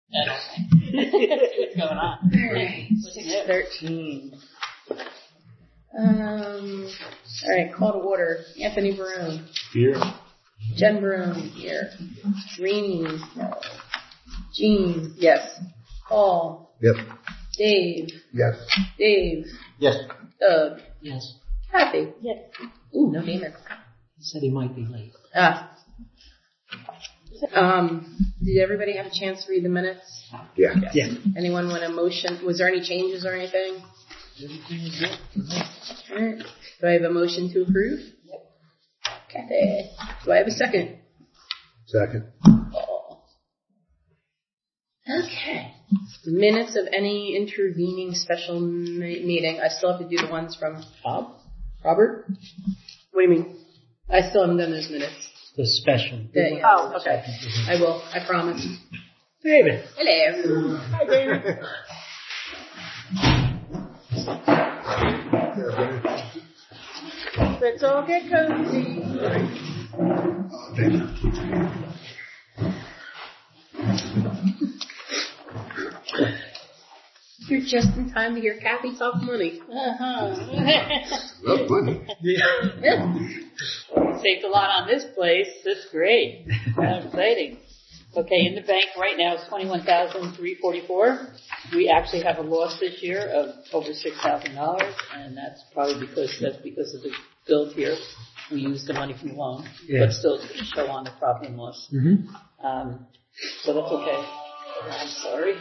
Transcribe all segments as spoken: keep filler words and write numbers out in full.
I don't think. What's going on? Alright, six thirteen. Um, alright, call to order. Anthony Barone. Here. Jen Barone, here. Reenie, no. Jean, yes. Paul. Yep. Dave. Yes. Dave. Yes. Doug. Yes. Kathy. Yes. Ooh, no Damon. He said he might be late. Ah. Um, did everybody have a chance to read the minutes? Yeah. Yes. Yeah. Anyone want a motion? Was there any changes or anything? Everything is good. Alright. Do I have a motion to approve? Yep. Kathy. Do I have a second? Second. Oh. Okay. Minutes of any intervening special ma- meeting. I still have to do the ones from Bob? Robert? What do you mean? I still haven't done those minutes. The special. Yeah, yeah. Oh, okay. I will. I promise. David. Hello. Hi, David. Let's all get cozy. You're just in time to hear Kathy talk money. Uh-huh. Love money. Yeah. Saved a lot on this place. That's great. How exciting. Okay, in the bank right now is twenty-one thousand three hundred forty-four. We actually have a loss this year of over six thousand dollars, and that's probably because that's because of the build here. We used the money from the loan, yeah. But still it's going to show on the profit and loss. Mm-hmm. Um, so that's okay. I'm sorry.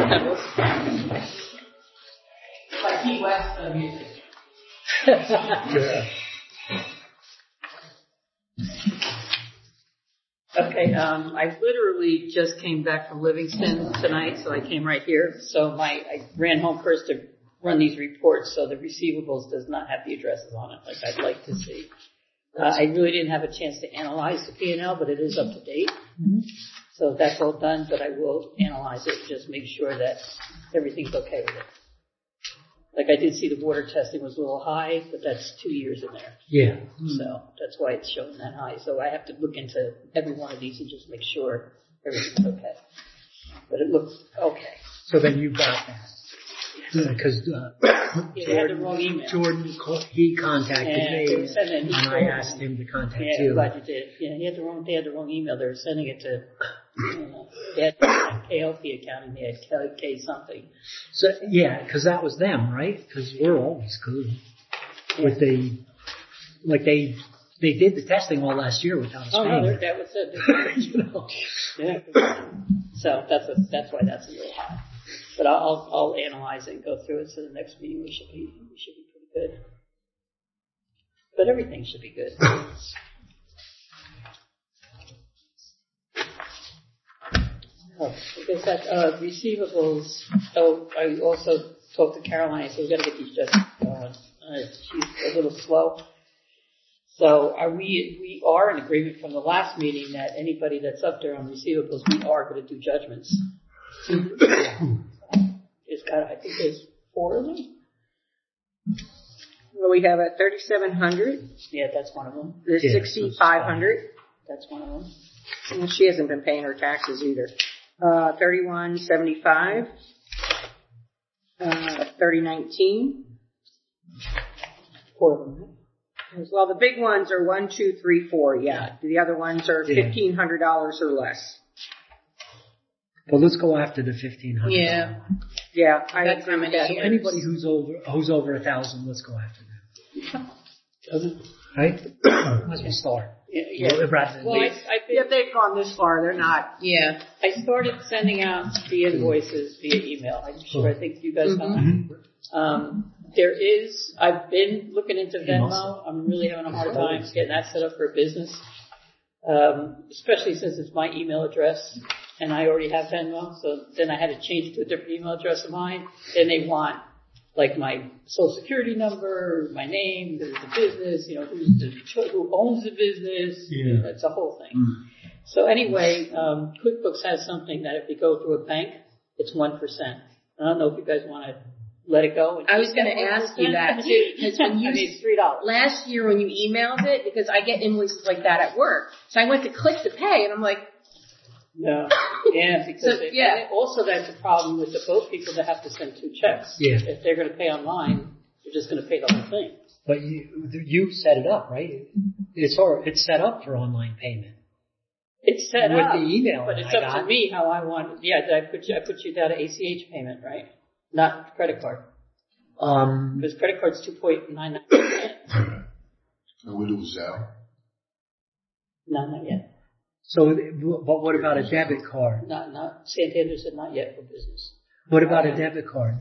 Like Key West of music. Yeah. Okay, um, I literally just came back from Livingston tonight, so I came right here. So my, I ran home first to run these reports, so the receivables does not have the addresses on it, like I'd like to see. Uh, I really didn't have a chance to analyze the P and L, but it is up to date. Mm-hmm. So that's all done, but I will analyze it, just make sure that everything's okay with it. Like I did see the water testing was a little high, but that's two years in there. Yeah. So that's why it's showing that high. So I have to look into every one of these and just make sure everything's okay. But it looks okay. So then you got that. Because uh, yeah, had the wrong email. Jordan, he contacted yeah, me, and, and I asked him to contact yeah, you. I'm glad you did. Yeah, he had the wrong. They had the wrong email. They were sending it to. I don't know, they had K L P accounting. They had K, K something. So yeah, because that was them, right? Because we're always good with the like they they did the testing all last year without us oh, paying. No, that was it. You know. Yeah. So that's a, that's why that's a little high. But I'll, I'll analyze it and go through it, so the next meeting we should be, we should be pretty good. But everything should be good. Oh, I guess that, uh, receivables, oh, I also talked to Caroline, so we've got to get these just going. Uh, she's a little slow. So are we, we are in agreement from the last meeting that anybody that's up there on receivables, we are going to do judgments. It's got, I think there's four of them. Well, we have a thirty-seven hundred. Yeah, that's one of them. There's yeah, sixty-five hundred. That's one of them. And she hasn't been paying her taxes either. Uh, thirty-one seventy-five. Uh, thirty nineteen. Four of them. Well, the big ones are one, two, three, four. Yeah, the other ones are fifteen hundred dollars or less. Well, let's go after the fifteen hundred. Yeah, yeah. I That's how many. So anybody who's over who's over a thousand, let's go after them. Doesn't right? Let's just start. Yeah. yeah. Well, rather than well I, I think if they've gone this far, they're not. Yeah. I started sending out the invoices via email. I'm sure. I think you guys know mm-hmm. that. Um, there is. I've been looking into Venmo. I'm really having a hard time getting that set up for a business, um, especially since it's my email address. And I already have Venmo, so then I had to change it to a different email address of mine. Then they want, like, my social security number, my name, the business, you know, who's the, who owns the business. Yeah. That's a whole thing. Mm. So anyway, um, QuickBooks has something that if you go through a bank, it's one percent. I don't know if you guys want to let it go. I was going to ask you that too. Because when you, I mean, it's three dollars. Last year when you emailed it, because I get invoices like that at work. So I went to click to pay and I'm like, No. Yeah, because So, it, yeah. and also that's a problem with the boat people that have to send two checks. Yeah. If they're going to pay online, they're just going to pay the whole thing. But you you set it up, right? It's or it's set up for online payment. It's set With up, the email but it's I up got. to me how I want it. Yeah, did I put you, I put you down to A C H payment, right? Not credit card. Um, Because credit card's two point nine nine percent. And we do Zelle. No, not yet. so, but what about a debit card? Not, not, Santander said not yet for business. What about a debit card?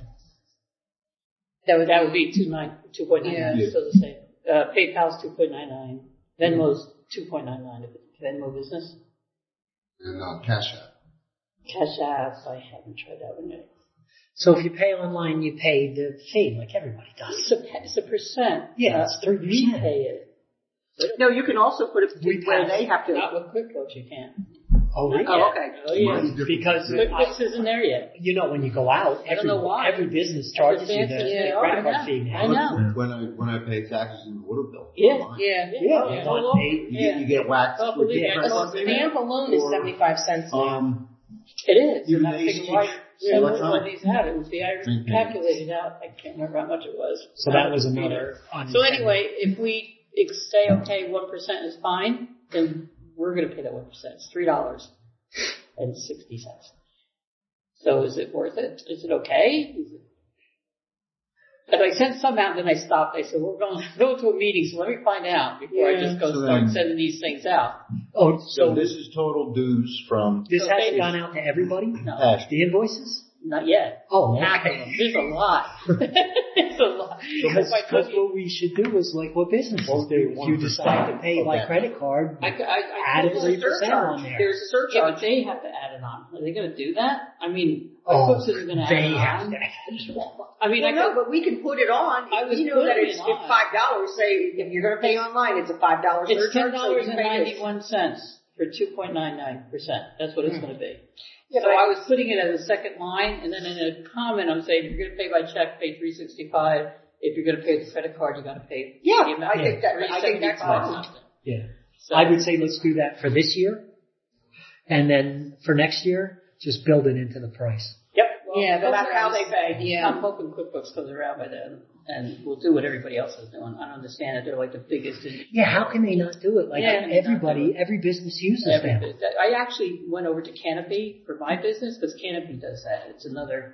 That would, That would be two nine, two point nine nine, Yeah. still the same. Uh, PayPal's two point nine nine. Venmo's two point nine nine if it's Venmo business. And uh, Cash App. Cash App, I haven't tried that one yet. So if you pay online, you pay the fee like everybody does. It's a, it's a percent. Yeah, Uh, it's three We percent. pay it. No, you can also put it We where pass. they have to. Not with QuickBooks, you can't. Oh, really? Oh, okay. Oh, yeah. Mine's different. Because QuickBooks isn't there yet. you know when you go out, I don't every know why. every business charges you the, Understand? the Yeah, credit I card know. fee now. I know. When I when I pay taxes and water bill. Yeah. online, yeah. Yeah, Oh, you so want long. pay- You, Yeah. get, you get whacked Oh, with believe me, I different. know. A stamp alone is Or, seventy-five cents now. Um, It is. Even And I the figured A C H why some of electronic these have it. It was the I print payments. calculated out. I can't remember how much it was. So that was another. So anyway, if we ex- say okay, one percent is fine, then we're going to pay that one percent. It's three dollars and sixty cents. So is it worth it? Is it okay? Is it? But I sent some out, and then I stopped. I said, we're going to go to a meeting, so let me find out before I Yeah. just go So start then- sending these things out. oh, so so this is total dues from this so hasn't they- gone out to everybody. No, Ash. The invoices? not yet. Oh, Half of okay. them. There's a lot. There's a lot. Because If I because took you- what we should do is like what businesses Well, do. If you one percent decide to pay of by that. credit card, I, I, I add a there's three percent surcharge. on there. There's a Yeah, surcharge. but they have to add it on. Are they going to do that? I mean, oh, QuickBooks isn't going to add they it have on. to. I mean, Well, I no, could, but we can put it on. I was We know that putting it's it on. five dollars. Say if you're going to pay online, it's a five dollar it's ten surcharge. so dollars you and pay this. ninety-one cents for two point nine nine percent. That's what it's going to be. Yeah, So but I was putting it as a second line, and then in a comment, I'm saying if you're going to pay by check, pay three sixty-five. If you're going to pay with credit card, you got to pay. Yeah, the amount, I think that- I think that's three seventy-five fine. something. Yeah. So, I would say let's do that for this year, and then for next year, just build it into the price. Yep. Well, Yeah, no that's matter what I how was- they pay. yeah. I'm hoping QuickBooks comes around by then, and we'll do what everybody else is doing. I don't understand that they're like the biggest in Yeah, how can they not do it? Like Yeah, everybody, every business uses every them. business. I actually went over to Canopy for my business because Canopy does that. It's another,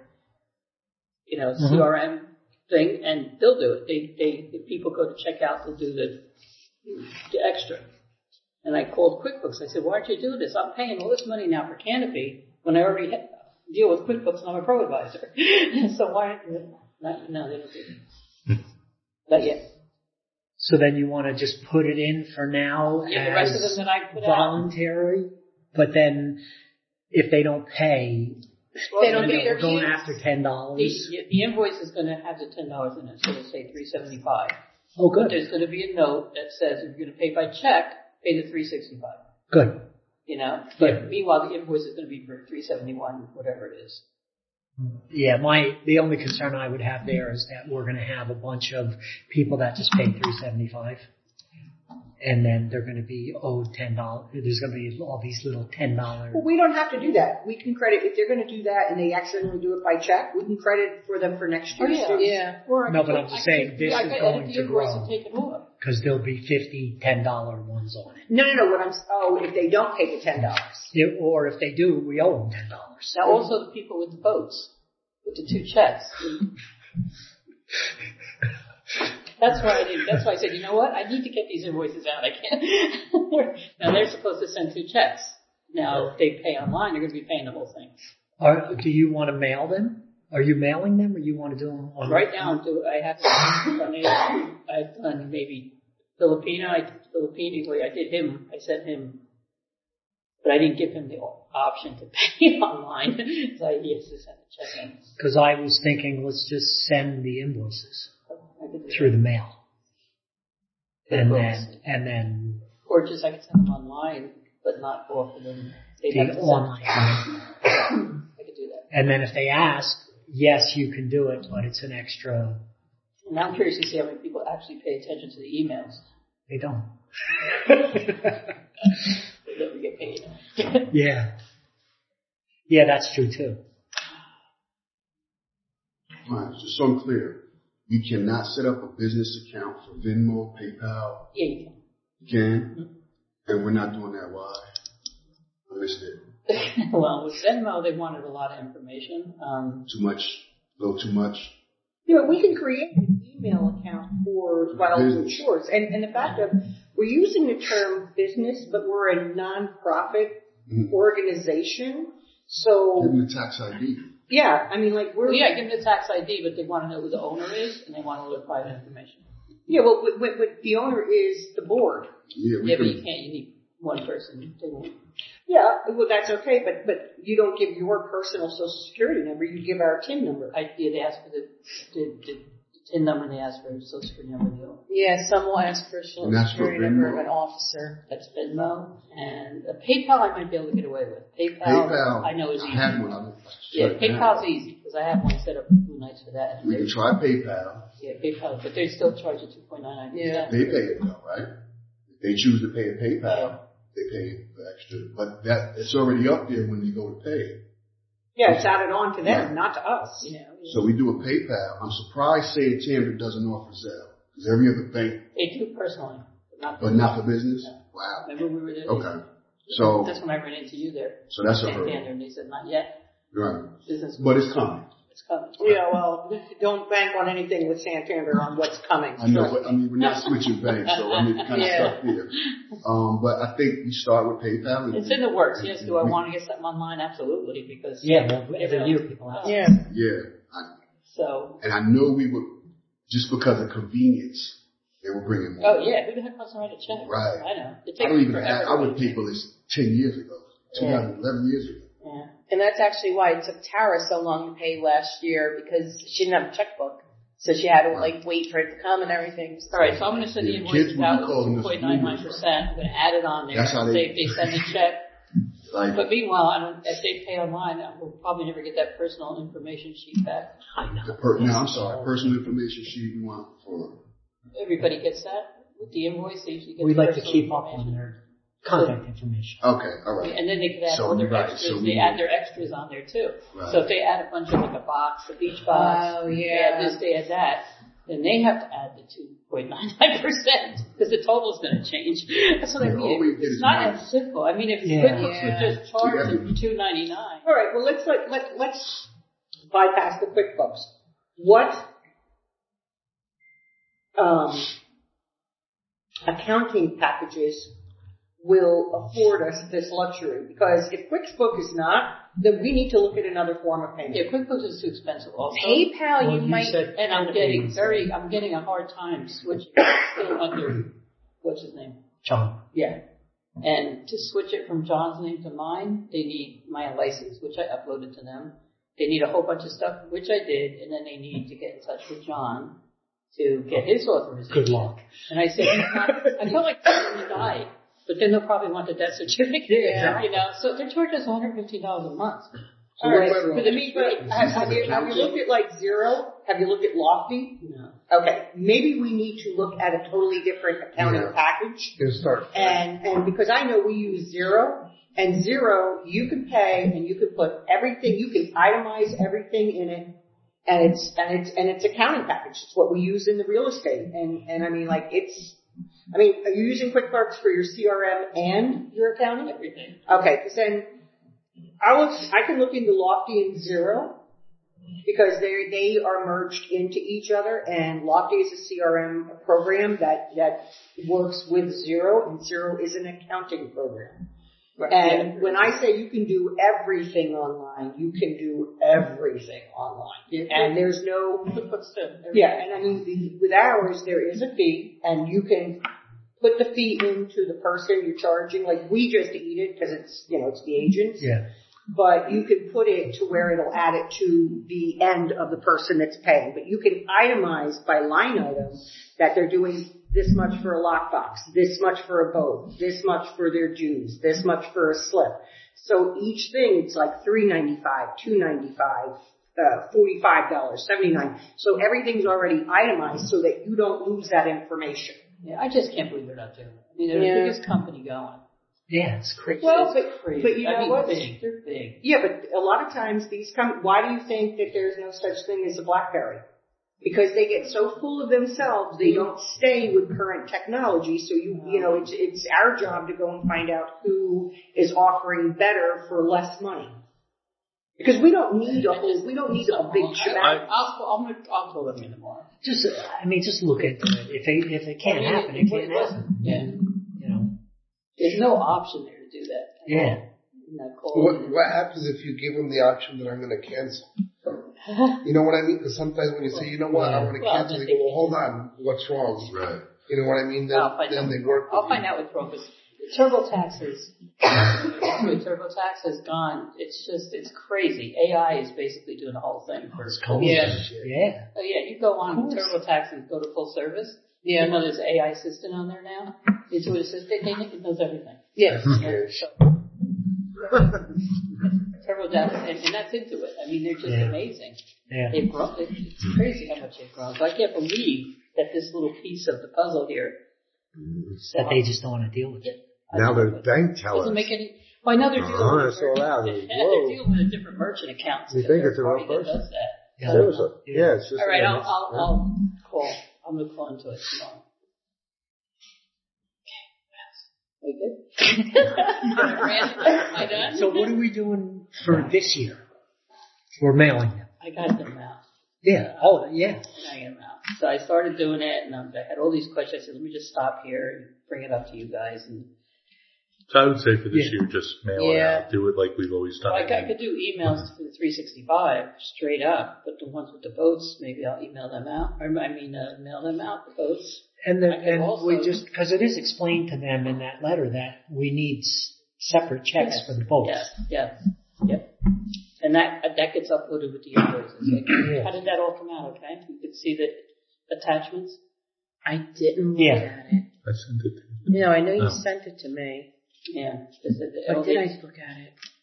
you know, Mhm. C R M thing, and they'll do it. They, they, if people go to checkout, they'll do the, the extra. And I called QuickBooks. I said, why aren't you doing this? I'm paying all this money now for Canopy when I already ha- deal with QuickBooks and I'm a pro advisor. So why aren't you? Not, no, they don't do it. Not yet. So then you want to just put it in for now Yeah, the rest of as them that I put out. voluntary, but then if they don't pay, They don't you know, pay their we're going dues. after ten dollars. The, the invoice is going to have the ten dollars in it, so it'll say three seventy five. Oh, But good, there's going to be a note that says if you're going to pay by check, pay the three sixty five. good. You know, Good. but meanwhile the invoice is going to be for three seventy one, whatever it is. Yeah, my the only concern I would have there is that we're going to have a bunch of people that just pay three seventy five, and then they're going to be owed ten dollars. There's going to be all these little ten dollars. Well, we don't have to do that. We can credit if they're going to do that and they accidentally do it by check. We can credit for them for next year's. Oh, yeah. Yeah. Or I No, could- but I'm I just could- saying this I is could going edit the to invoice grow. and take it off. Because there'll be fifty ten dollar ones on it. No, no, no. What I'm oh, if they don't pay the ten dollars. If- or if they do, we owe them ten dollars. Now also the people with the boats, with the two checks. That's why I did. That's why I said, you know what? I need to get these invoices out. I can't. Now they're supposed to send two checks. Now if they pay online, they're going to be paying the whole thing. Are, do you want to mail them? Are you mailing them, or you want to do them on? Right now, I'm doing. I have. done it. I've done maybe Filipino. I did Filipino. I did him. I sent him, but I didn't give him the option to pay online. So he has to send a check in. Because I was thinking, let's just send the invoices I could do through that. the mail, and Of then course. and then Or just I could send them online, but not offer them. They'd have the to online. send. I could do that. And then if they ask, yes, you can do it, but it's an extra. And I'm curious to see how many people actually pay attention to the emails. They don't. They never get paid. Yeah. Yeah, that's true too. Fine, just so I'm clear, you cannot set up a business account for Venmo, PayPal. Yeah, you can. You can, and we're not doing that. Why? I missed it. Well, with Venmo, they wanted a lot of information. Um, Too much, a little too much. You know, we can create an email account for Wildwood Business. Shores. And, and the fact of, we're using the term business, but we're a non-profit Mhm. organization. So, Give them the tax I D. yeah, I mean, like, we're, well, yeah, give them the tax I D, but they want to know who the owner is, and they want to look private information. yeah, well, what, what, what the owner is the board. Yeah, we Yeah, but can. you can't. You need one person. They won't. Yeah, well, that's okay, but, but you don't give your personal social security number, you give our T I N number. I, yeah, they ask for the, the, the, the T I N number, and they ask for the social security number. Though. Yeah, some will ask for a social And that's for security number of Venmo? an officer. That's Venmo, and uh, PayPal I might be able to get away with. PayPal, PayPal, I know is I easy. had one. I don't Yeah, shut it down. PayPal's easy because I have one set up for two nights for that. We can try PayPal. Yeah, PayPal, but they still charge you two point nine nine percent. They pay it though, right? If they choose to pay a PayPal, they pay the extra. But that it's already up there when you go to pay. Yeah, it's added on to them, Right. not to us. You know, So we do a PayPal. I'm surprised Santander doesn't offer Zelle. Because every other bank, they do personally, but not. but not for business. Wow. Remember we were there. Okay. So, That's when I ran into you there. so that's a Santander, hurdle. and they said not yet. Right. Business, But it's coming. it's coming. Yeah, well, don't bank on anything with Santander on what's coming. I know, but I mean, we're not switching banks, so I mean, kind of Yeah. stuck there. Um, but I think we start with PayPal. And It's in the works. Yes. Do I we- want to get something online? Absolutely, because Yeah, well, every year people ask. Yeah. Yeah. I, So. and I know we would, just because of convenience, they were bringing more. Oh yeah, who the heck wants to write a check? Right. I know. It I takes don't even forever. have, I would pay for this ten years ago, Yeah. twenty eleven years ago. Yeah. And that's actually why it took Tara so long to pay last year, because she didn't have a checkbook. So she had to like wait for it to come and everything. All right, so I'm going to send the Yeah, invoices kids would out be with calling two us point nine nine percent. I'm going to add it on there. That's how they- Say if they send a check. Like, But meanwhile, I don't, if they pay online, we'll probably never get that personal information sheet back. I know. the per, no, I'm sorry, personal information sheet we want for, Everybody gets that with the invoice. They usually get We the like to personal keep up on information. their contact information. okay, all right. And then they could add So all their you're right, extras. so they we- add their extras on there too. Right. So if they add a bunch of like a box, a beach box, Oh, they yeah. add this, they add that, then they have to add the two point nine nine percent because the total's going to change. That's what I Yeah, all we mean. get It's is not money. as simple. I mean, if Yeah. QuickBooks Yeah. would just charge Yeah. them two ninety-nine. All right, well, let's let, let, let's bypass the QuickBooks. What um, accounting packages will afford us this luxury? Because if QuickBooks is not, then we need to look at another form of payment. Yeah, QuickBooks is too expensive also. PayPal, Well, you you might. said- And I'm getting very, I'm getting a hard time switching still under, what's his name? John. Yeah. And to switch it from John's name to mine, they need my license, which I uploaded to them. They need a whole bunch of stuff, which I did, and then they need to get in touch with John to get his authorization. Good luck. And I said, he's not, I felt like he died, but then they'll probably want the death certificate, Yeah. you know. So they're charging us one hundred fifty dollars a month. So All what right, about, but uh, I mean, but have, have you, have you looked at like Zero? Have you looked at Lofty? No. Okay, maybe we need to look at a totally different accounting Yeah. package. Get start. And, and because I know we use Zero, and Zero, you can pay and you can put everything, you can itemize everything in it, and it's, and it's, and it's accounting package. It's what we use in the real estate. And, and I mean, like, it's, I mean, are you using QuickBooks for your C R M and your accounting? Everything. Okay, because then I look, I can look into Lofty and Zero because they they are merged into each other, and Lofty is a C R M program that that works with Zero, and Zero is an accounting program. Right. And when I say you can do everything online, you can do everything online, Yeah. and there's no QuickBooks too. Everything. yeah, and I mean, the, with ours, there is a fee, and you can put the fee into the person you're charging. Like, we just eat it because it's, you know, it's the agents. Yeah. But you can put it to where it'll add it to the end of the person that's paying. But you can itemize by line item that they're doing this much for a lockbox, this much for a boat, this much for their dues, this much for a slip. So each thing, it's like three ninety-five, two ninety-five, uh, forty-five dollars, seventy-nine. So everything's already itemized so that you don't lose that information. Yeah, I just can't believe they're not doing it. I mean, they're Yeah. the biggest company going. Yeah, it's crazy. Well, It's but, crazy. but you I know mean, what? big. They're big. Yeah, but a lot of times these come, why do you think that there's no such thing as a BlackBerry? Because they get so full of themselves, they don't stay with current technology. So you, you know, it's, it's our job to go and find out who is offering better for less money. Because we don't need a whole, we don't need a big I, shebang. I'll, I'm gonna, I'll call them in tomorrow. Just, I mean, just look into it. If it, if it can't I mean, happen, it- it it can't wasn't- happen. yeah. And, you know, There's no option there to do that. yeah. Isn't that cool? What, what happens if you give them the option that I'm going to cancel? You know what I mean? Because sometimes when you say, you know what, I want to Well, cancel, then they go, they well, hold on, what's wrong? Right. You know what I mean? Then, I'll find then out. they work with I'll find you. out what's wrong because TurboTax is, actually TurboTax has gone, it's just, it's crazy. A I is basically doing the whole thing for It's cool. Yeah. Yeah. Oh yeah, you go on Of course. TurboTax and go to full service. Yeah. You know there's A I assistant on there now. Intuit Assistant, they it knows everything. Yeah. So, TurboTax, and, and that's Intuit. I mean, they're just Yeah. amazing. Yeah. They've grown. It's crazy how much they've grown. So I can't believe that this little piece of the puzzle here. That they just don't want to deal with it. Now the bank doesn't tellers. make any. Well, I know they're dealing Uh-huh, I with saw that. they're Whoa. dealing with a different merchant account. You think it's the wrong Party that person? does that. Yeah. Seriously. Yeah, it's just. All right, I'll, it's- I'll, I'll call. I'm gonna call into it tomorrow. Okay, we good? Am I done? So what are we doing for this year? We're mailing them. I got them out. Yeah. Oh, yeah. I got them out. So I started doing it, and um, I had all these questions. I said, let me just stop here and bring it up to you guys. And So I would say for this Yeah. year, just mail Yeah. it out. Do it like we've always done. I, it. I could do emails for the three sixty-five straight up, but the ones with the votes, maybe I'll email them out. Or I mean, uh, mail them out, the votes. And then, I could and also- we just, because it is explained to them in that letter that we need s- separate checks for the votes. Yes, yes, yep. And that that gets uploaded with the invoices. Like, Yeah. how did that all come out? Okay, you could see the attachments. I didn't look Yeah. at it. I sent it to you. No, I know you Oh. sent it to me. Yeah, this is the But did I look at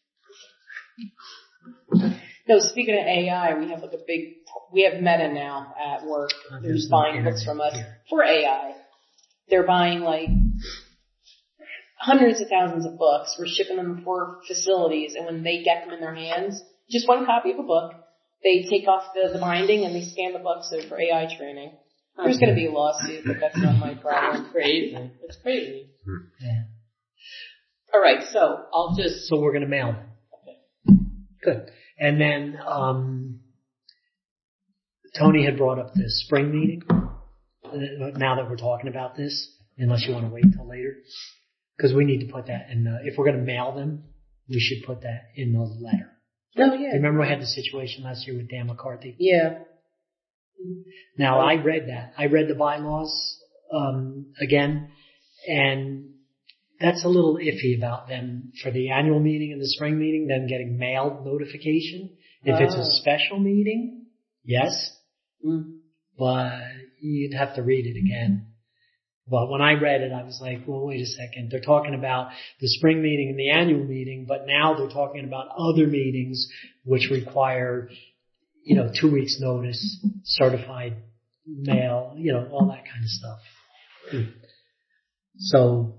it? No, speaking of A I, we have like a big, we have Meta now at work Uh, who's there's no buying books internet from us here. for A I. They're buying like hundreds of thousands of books. We're shipping them for facilities, and when they get them in their hands, just one copy of a book, they take off the, the binding and they scan the book so for A I training. There's going to be a lawsuit, but that's not my problem. Crazy. It's crazy. Yeah. All right, so I'll just. So we're going to mail them. Good. And then, um, Tony had brought up the spring meeting. Uh, now that we're talking about this, unless you want to wait till later, because we need to put that in. The, if we're going to mail them, we should put that in the letter. Oh, yeah. Remember we had the situation last year with Dan McCarthy? Yeah. Now I read that. I read the bylaws um, again, and that's a little iffy about them for the annual meeting and the spring meeting, them getting mailed notification. If it's Oh. a special meeting, yes, Mm. but you'd have to read it again. But when I read it, I was like, well, wait a second. They're talking about the spring meeting and the annual meeting, but now they're talking about other meetings which require, you know, two weeks notice, certified mail, you know, all that kind of stuff. So,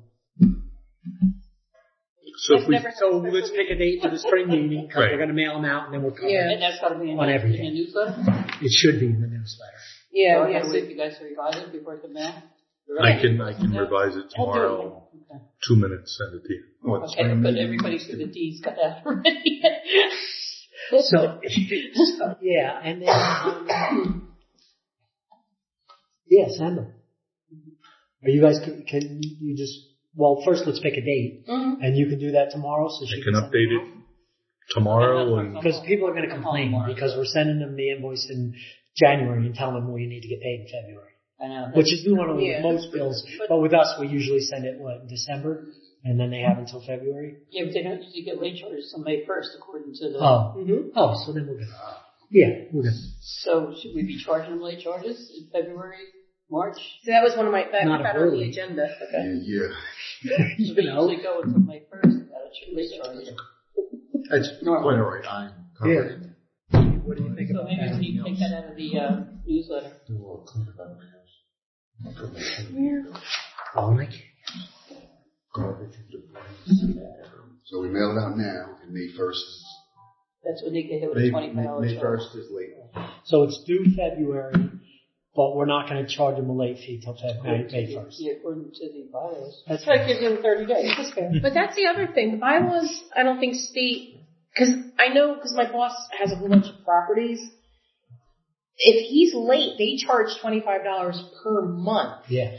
So if we, so let's pick a date for the spring meeting because Right. we're going to mail them out and then we'll cover Yeah. And that's got to be in, On the, in everything. the newsletter? it. It should be in the newsletter. Yeah, So I yeah. gotta So, wait for you guys to revise it before it's mail? I can I can revise it I'll do tomorrow. it. Okay. Two minutes, send it to you. What, Okay, spring but meeting? everybody through the D's got that already. So, yeah, and then, um, yeah, send them. Are you guys, can, can you just, well, first let's pick a date, Mhm. and you can do that tomorrow, so she I can send update them it tomorrow and Because people are going to complain because we're sending them the invoice in January and telling them we need to get paid in February, I know. which is normally Yeah. with most bills. But with us, we usually send it what in December, and then they have until February. Yeah, but they don't usually get late charges until May first, according to the. Oh, Mhm. oh, so then we're good. Yeah, we're good. So should we be charging them late charges in February, March? so that was one of my, that Not we had on the early. agenda. Yeah, Okay. yeah. You We know, usually go until May first, without a late charge. That's quite all right. I'm covered. what do you think So about maybe that? we need to take that out of the, uh, newsletter. Do a little clean about my house. I'll put my phone in. Oh, my God. Garbage and debris. So we mail it out now, and May first is That's when they get hit with May, a twenty-five dollars May first is late. So it's due February, but we're not going to charge them a late fee till February, May first. Yeah, according to the bylaws. That's right, give them thirty days. That's fair. But that's the other thing. The bylaws, I don't think state, because I know, because my boss has a whole bunch of properties. If he's late, they charge twenty-five dollars per month. Yeah.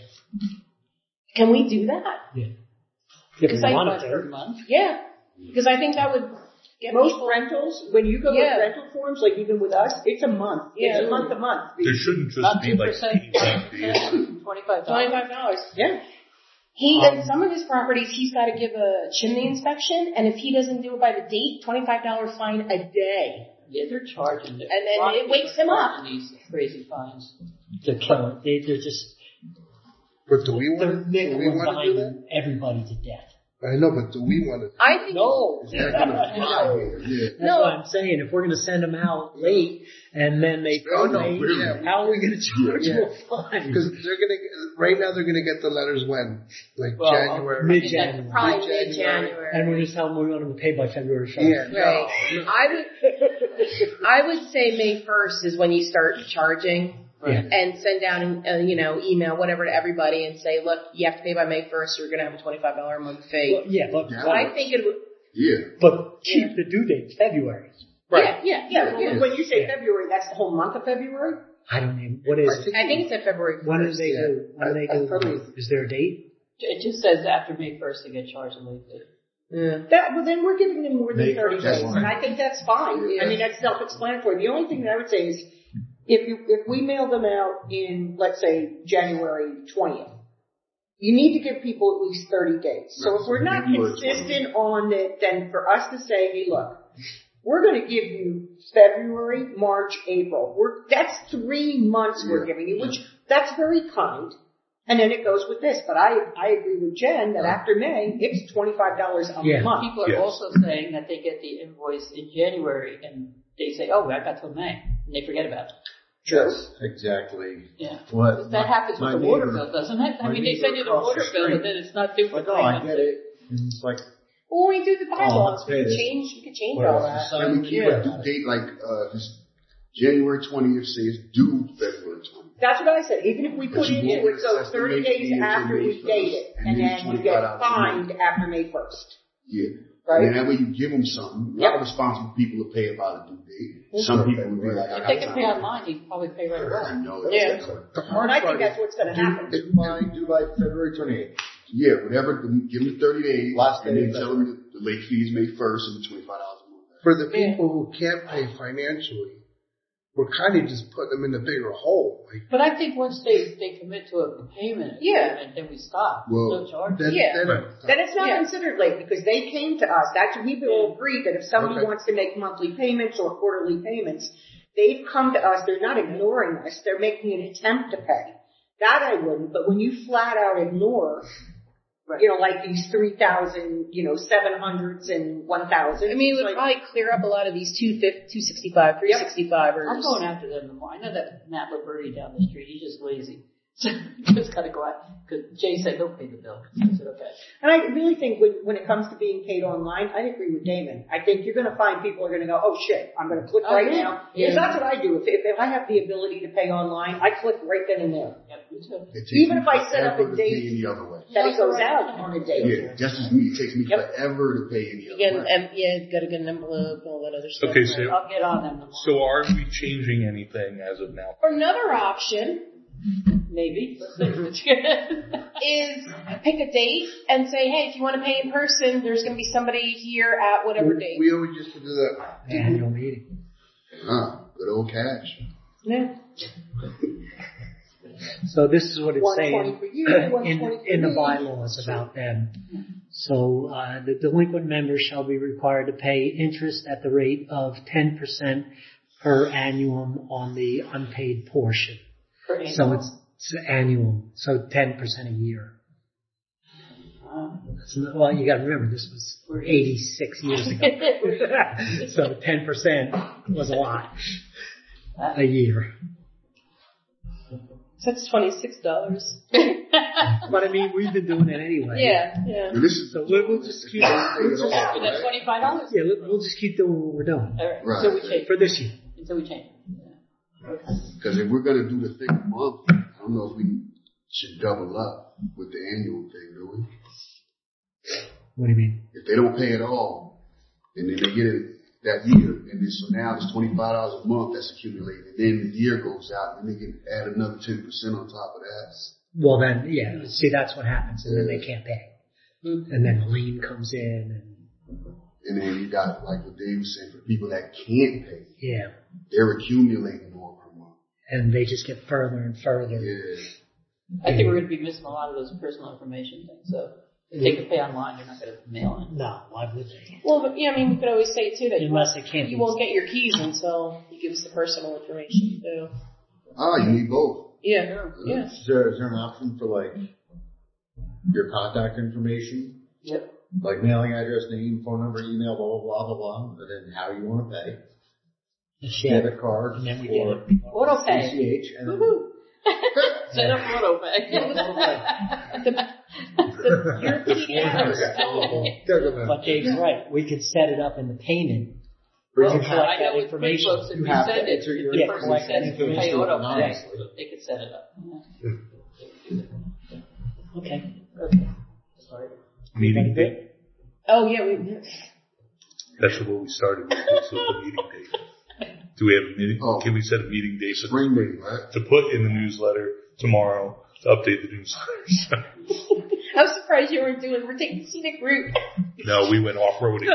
Can we do that? Yeah. If Because we I want Per to. month. Yeah. Because I think that would get Most people. rentals, when you go Yeah. with rental forms, like even with us, it's a month. Yeah. It's a month to month. There shouldn't just Not be two like percent, fees. twenty-five dollars. Twenty-five dollars. Yeah. He, Um, in some of his properties, he's got to give a chimney inspection, and if he doesn't do it by the date, twenty-five dollars fine a day. Yeah, they're charging. And then it wakes him up. These crazy fines. They're killing. They, they're just. But do we They're want to? Do we nickel want to do that? and everybody to death. I know, but do we want to? I think No. not gonna fly here. Yeah. That's No. what I'm saying. If we're going to send them out late and then they Oh, no, pay, really. how are we going to charge Yeah. them a fine? Because they're gonna get, right now they're gonna get the letters when, like Well, January. Mid-January. probably Mid-January. mid-January. And we're just telling them we want them to pay by February first. Yeah, Right. no. I would, I would say May first is when you start charging. Yeah. And send down, uh, you know, email, whatever to everybody and say, look, you have to pay by May first or you're going to have a twenty-five dollars a month fee. Well, yeah, but, Yeah. But I think it would, Yeah. but keep the due date February. yeah, yeah, yeah. Yeah, yeah. when you say Yeah. February, that's the whole month of February? I don't even, what is I it? think, I think it's at February first. When do they yeah. do? When do they I- I do? probably- Is there a date? It just says after May first they get charged a late fee. Yeah. That, well, then we're giving them more than May thirty first, days, that's and I think that's fine. Yeah. I mean, that's self-explanatory. The only thing that I would say is, if you, if we mail them out in, let's say, January twentieth, you need to give people at least thirty days. So if we're not February consistent on it, then for us to say, hey, look, we're going to give you February, March, April. We're, that's three months we're Yeah. giving you, which that's very kind. And then it goes with this. But I, I agree with Jen that after May, it's twenty-five dollars a Yeah. month. People are Yes. also saying that they get the invoice in January and they say, oh, I got till May. And they forget about it. True. That's exactly Yeah. what. That happens with my the water neighbor- bill, doesn't it? I my mean, they neighbor send you the across water the bill street. and then it's not due for Like, three oh, I months. get it. And it's like, Well, when we do the bylaws, Oh, we could okay. change, we could change Well, all that. so- And we keep a due date like, uh, this January twentieth says due February twentieth. That's what I said. Even if we put But you into won't it, so access the thirty late days fee until after May we first. date it, And and then then you twenty-five get dollars a fined month. after May first. Yeah. Right? And that way you give them something. A lot of responsible people will pay about a due date. Some people will be like, I If got they can pay time. online, you can probably pay right I away. know. Yeah. That's The And hard I part think that's is, what's going to happen. due by, due by February twenty-eighth. Yeah, whatever. Give them thirty days. Last and day then of tell them that the late fee is May first and the twenty-five dollars a month. for the people who can't pay financially, we're kind of just putting them in a bigger hole. Like, But I think once they, they commit to a payment, Yeah. and then we stop. Well, no charge. then, Yeah. then, Then it's not Yeah. considered late because they came to us. That's we've all agreed that if somebody Okay. wants to make monthly payments or quarterly payments, they've come to us. They're not ignoring us. They're making an attempt to pay. That I wouldn't. But when you flat out ignore, Right. you know, like these three thousand, you know, seven hundreds and one thousand. I mean, it would like, probably clear up a lot of these two fifty, two sixty-five, three sixty-five-ers. I'm going after them tomorrow. I know that Matt Liberty down the street, he's just lazy. So just gotta go out. Cause Jay said he'll pay the bill. I said, okay. And I really think when, when it comes to being paid online, I agree with Damon. I think you're going to find people are going to go, oh shit, I'm going to click Oh, right yeah. now. Because that's what I do. If, if I have the ability to pay online, I click right then and there. Yep, me too. It takes Even me if I set up a forever to pay date- any other way. That it goes out on a date. Yeah, just as me. It takes me Yep. forever to pay any other Again, way. um, yeah, got to get an envelope and all that other stuff. Okay, so I'll get on them tomorrow. so are we changing anything as of now? Another option Maybe. is pick a date and say, hey, if you want to pay in person, there's going to be somebody here at whatever date. we always used to do that. Annual meeting. Ah, good old cash. Yeah. So this is what it's one saying twenty for you, one in, twenty for in the me. bylaws about them. So uh, the delinquent members shall be required to pay interest at the rate of ten percent per annum on the unpaid portion. For So annual. it's, it's annual, so ten percent a year. Um, That's not- well, you got to remember this was eighty-six years ago, so ten percent was a lot a year. So that's twenty-six dollars. But I mean, we've been doing it anyway. Yeah, yeah. And this is So we'll, we'll just keep. We'll just, For that twenty-five dollars? yeah, we'll, we'll just keep doing what we're doing All right. Right. Until we change. for this year. Until we change. because if we're gonna do the thing monthly, I don't know if we should double up with the annual thing, do we? What do you mean? If they don't pay at all, and then they get it that year, and then so now it's twenty-five dollars a month that's accumulated. And then the year goes out, and they can add another ten percent on top of that. Well, then, yeah. See, that's what happens, and then they can't pay, and then the lien comes in, and And then you got, like what Dave was saying, for people that can't pay, yeah, they're accumulating more per month. and they just get further and further. Yeah. I think we're going to be missing a lot of those personal information things. So if they can pay online, they're not going to mail in. No, why would they? Well, but, yeah, I mean, we could always say too that you Unless won't, it can't you be. won't get your keys until you give us the personal information too. Ah, you need both. Yeah, yeah. Is there, is there an option for like your contact information? Yep. Like mailing address, name, phone number, email, blah, blah, blah, blah, blah, and then how you want to pay. Yeah. Debit card And then we or get it. Auto A pay. C H. And then, Woohoo! Set up auto pay. the, the European hours. they're gonna, But Dave's right. We could set it up in the payment. Well, We can collect I know that with information. QuickBooks, if You we have send to it, enter if your the Yeah, person collect says that to pay information auto pay, anonymously. they could set it up. Yeah. Okay. Okay. Sorry. Meeting Everybody date. Oh yeah, we. That's what we started with. So the meeting date. Do we have a meeting? Oh. Can we set a meeting date for, Spring meeting, right? to put in the newsletter tomorrow to update the newsletter? I'm surprised you weren't doing. We're taking the scenic route. No, we went off roading.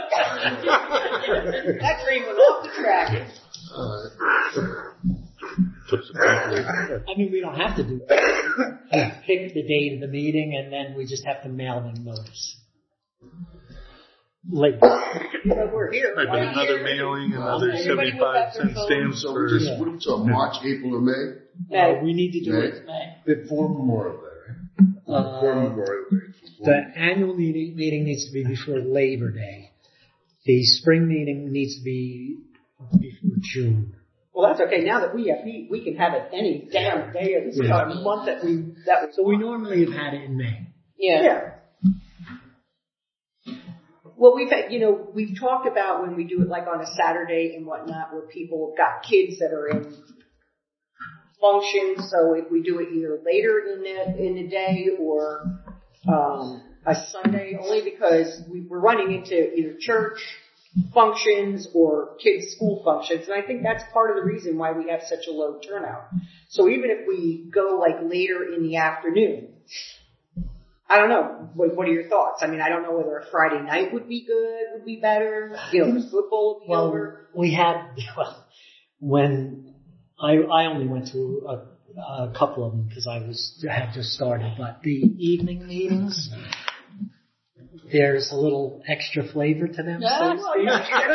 That train went off the track. Alright. Took some people. I mean, we don't have to do that. Pick the date of the meeting, and then we just have to mail them notice. Late. But we're here. Right, but Why not? another mailing, another Everybody whip out seventy-five their cent phones. stamps So for. we just, what are we talking, March, April, or May? Uh, we need to do May? it. May. before Memorial Day, right? Before Uh, Memorial Day. the annual meeting, meeting needs to be before Labor Day. The spring meeting needs to be before June. Well, that's okay. Now that we have heat, we can have it any damn day of the Yeah. uh, month that we that we. So we normally have had it in May. Yeah. Yeah. Well, we've had, you know, we've talked about when we do it like on a Saturday and whatnot, where people have got kids that are in functions. So if we do it either later in the in the day or um, a Sunday, only because we, we're running into either church functions or kids' school functions, and I think that's part of the reason why we have such a low turnout. So even if we go like later in the afternoon. I don't know. What, what are your thoughts? I mean, I don't know whether a Friday night would be good, would be better. You know, the football would be Well, over. we had, well, when I, I only went to a, a couple of them because I was, I had just started, but the evening meetings, there's a little extra flavor to them, so to speak.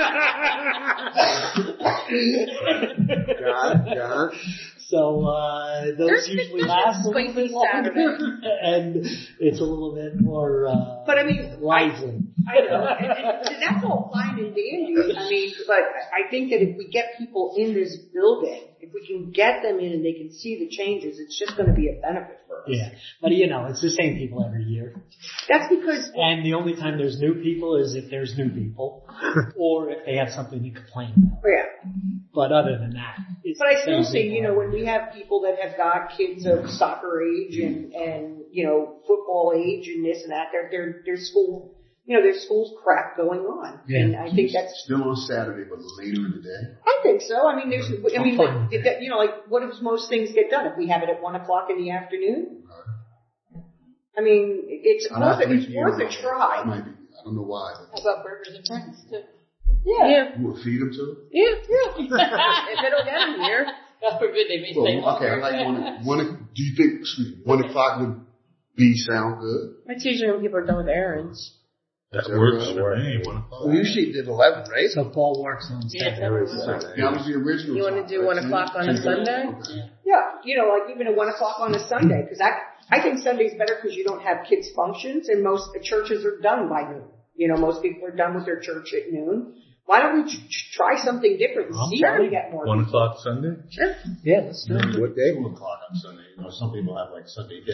Got it, got it. So, uh, those There's usually been last a little spicy bit longer, Saturday. and it's a little bit more, uh, But I mean, lively. I know, and, and, and that's all fine and dandy. I mean, but I think that if we get people in this building, if we can get them in and they can see the changes, it's just going to be a benefit for us. Yeah, but you know, it's the same people every year. That's because, And the only time there's new people is if there's new people, or if they have something to complain about. yeah. But other than that, it's But I the still same see, people you know, every when we have people that have got kids of soccer age and, and, you know, football age and this and that, their, their, their school, you know, their school's crap going on. Yeah. And I think that's, Still on Saturday, but later in the day. I think so. I mean, there's, I mean, Fine. like, if that, you know, like, what if most things get done? If we have it at one o'clock in the afternoon? I mean, it's I'd worth have to it, make it's you worth a know, I try. might be, I don't know why, How but about burgers and friends too? Yeah. Yeah. you will feed them to? Yeah. Yeah. If it'll get them here. God forbid they may stay Well, okay, I like one, one, do you think, excuse me, one o'clock would be sound good? That's usually when people are done with errands. That Yeah, works that for me. One o'clock. We usually did eleven, right? So Paul works on Yeah, Saturday. that was That was the original. You want time, to do right? one o'clock on a Sunday? Okay. Yeah, you know, like even at one o'clock on a Sunday, because I, I think Sunday's better because you don't have kids' functions and most churches are done by noon. You know, most people are done with their church at noon. Why don't we ch- try something different and I'm see how we sorry. get more One people? o'clock Sunday? Sure. Yeah, let's do it. What day? Two o'clock on Sunday. You know, some people have like Sunday dinner.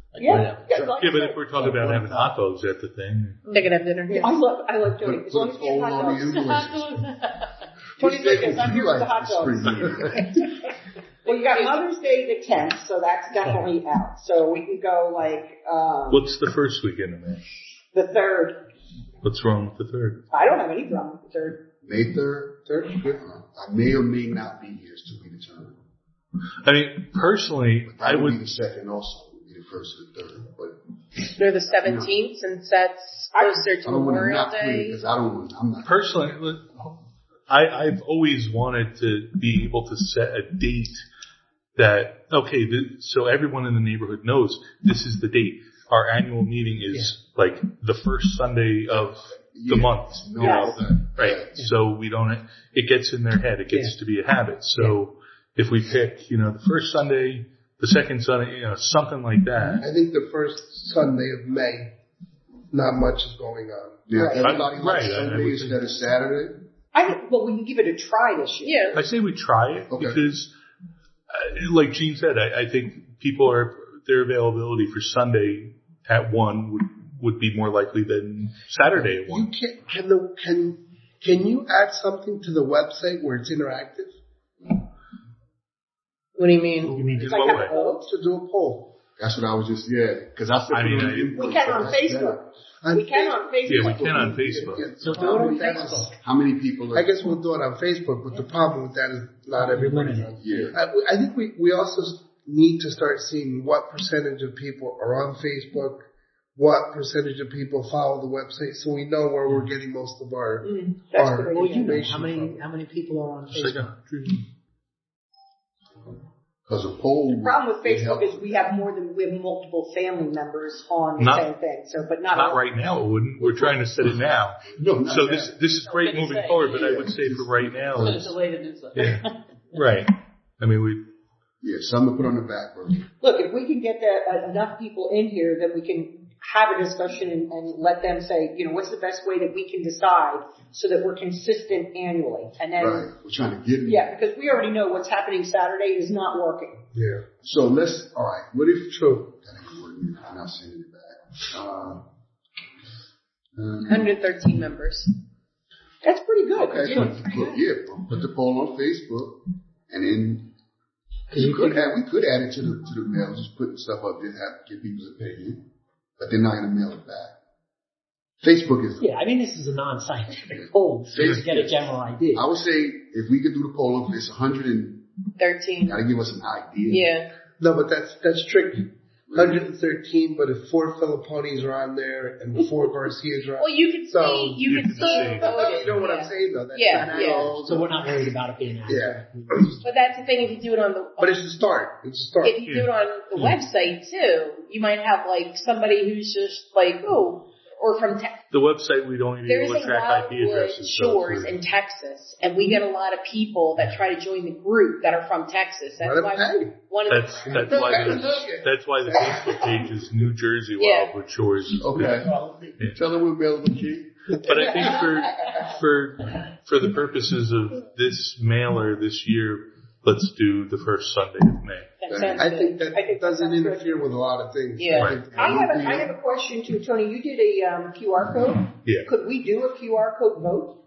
Like, Yeah. right now. Yeah, like Yeah, I but said, if we're talking about having hot dogs at the thing, They're gonna have dinner. yeah, I love, I love Tony. Put, As long put as a you poll get hot on the dogs. invoices. Tony's like, yes, I'm You here for the like hot this dogs. spring. Well, you got Mother's Day the tenth, so that's definitely out. So we can go like, um, what's the first weekend of May? the third. What's wrong with the third? I don't have any problem with the third. May third, third, I may or may not be here, still be determined. I mean, personally, But I that would be would, the second also, would be the first or the third, but They're the seventeenth, since that's closer I to don't want to Memorial not put it, Day. because I don't want, I'm not. personally, I, I've always wanted to be able to set a date that, okay, th- so everyone in the neighborhood knows this is the date. Our annual meeting is like the first Sunday of the Yeah, month, no, you know, okay. right? Yeah. So we don't, it gets in their head. It gets Yeah. to be a habit. So if we pick, you know, the first Sunday, the second Sunday, you know, something like that. I think the first Sunday of May, not much is going on. Now, Right. everybody Right, likes I- I Sunday would instead of Saturday. I think, well, we can give it a try this year. Yeah. I say we try it Okay. because, uh, like Gene said, I, I think people are, their availability for Sunday at one would, would be more likely than Saturday at You one. can can the can can you add something to the website where it's interactive? What do you mean? You mean In Like what have way? a vote. To do a poll. That's what I was just, yeah, because I said I put mean, it on I- the invoice, We can on that's Facebook. better. On We can on Facebook. Yeah, we can on Facebook. Yeah, So the do it on problem with that is- Facebook. How many people are, I guess we'll do it on Facebook, but the problem with that is not everybody's on. yeah. I, I think we, we also need to start seeing what percentage of people are on Facebook, what percentage of people follow the website, so we know where we're getting most of our, Mm, that's our a good Well, you know, information how many from. how many people are on It's like Facebook? Because a poll. The problem with would Facebook help. is we have more than, we have multiple family members on the Not- same thing, so, but not Not all. right now, it wouldn't. We're trying to set it now. No, not So that. this, this is great gonna moving say, forward, but I yeah. would say for right now, So to it's- delay the newsletter. Yeah. right. I mean, we, Yeah, something to put on the back burner. Look, if we can get the, uh, enough people in here, then we can have a discussion and, and let them say, you know, what's the best way that we can decide so that we're consistent annually. And then, Right. We're trying to get it. yeah, because we already know what's happening Saturday is not working. Yeah. So let's, all right, what if, True. that ain't working. I'm not sending it back. Uh, um, one hundred thirteen members. That's pretty good. okay, Yeah. put, put, yeah, put the poll on Facebook and then Because we you could could, have, we could add it to the, to the mail, just putting stuff up there, have, get people's opinion, but they're not going to mail it back. Facebook is, yeah, I mean, this is a non-scientific poll, so you get a general idea. I would say if we could do the poll on, it's a hundred and, Thirteen. gotta give us an idea. Yeah. No, but that's that's tricky. one hundred thirteen, but if four Filipponis are on there and four Garcias are on Well, you can So, see, you, you can can see see. who voted. you know what yeah. I'm saying though. That's Yeah, not yeah. all. So we're not worried about it being accurate. But that's the thing, if you do it on the, But it's a start. It's a start. if you do it on the website too, you might have like somebody who's just like, oh, or from, te- the website, we'd only be there's able a to track I P Wildwood addresses. so Shores for- in Texas, and we get a lot of people that try to join the group that are from Texas. That's Let 'em why pay. one of That's, the, that's why the, that's why the Facebook page is New Jersey Yeah. Wildwood Shores. Okay. Tell them we're available, Keith. But I think for, for, for the purposes of this mailer this year, let's do the first Sunday of May. that sounds I good. think that I think doesn't that's good. interfere with a lot of things. Yeah. I think- I have a, I have a question too, Tony. You did a um, Q R code. Yeah. Could we do a Q R code vote?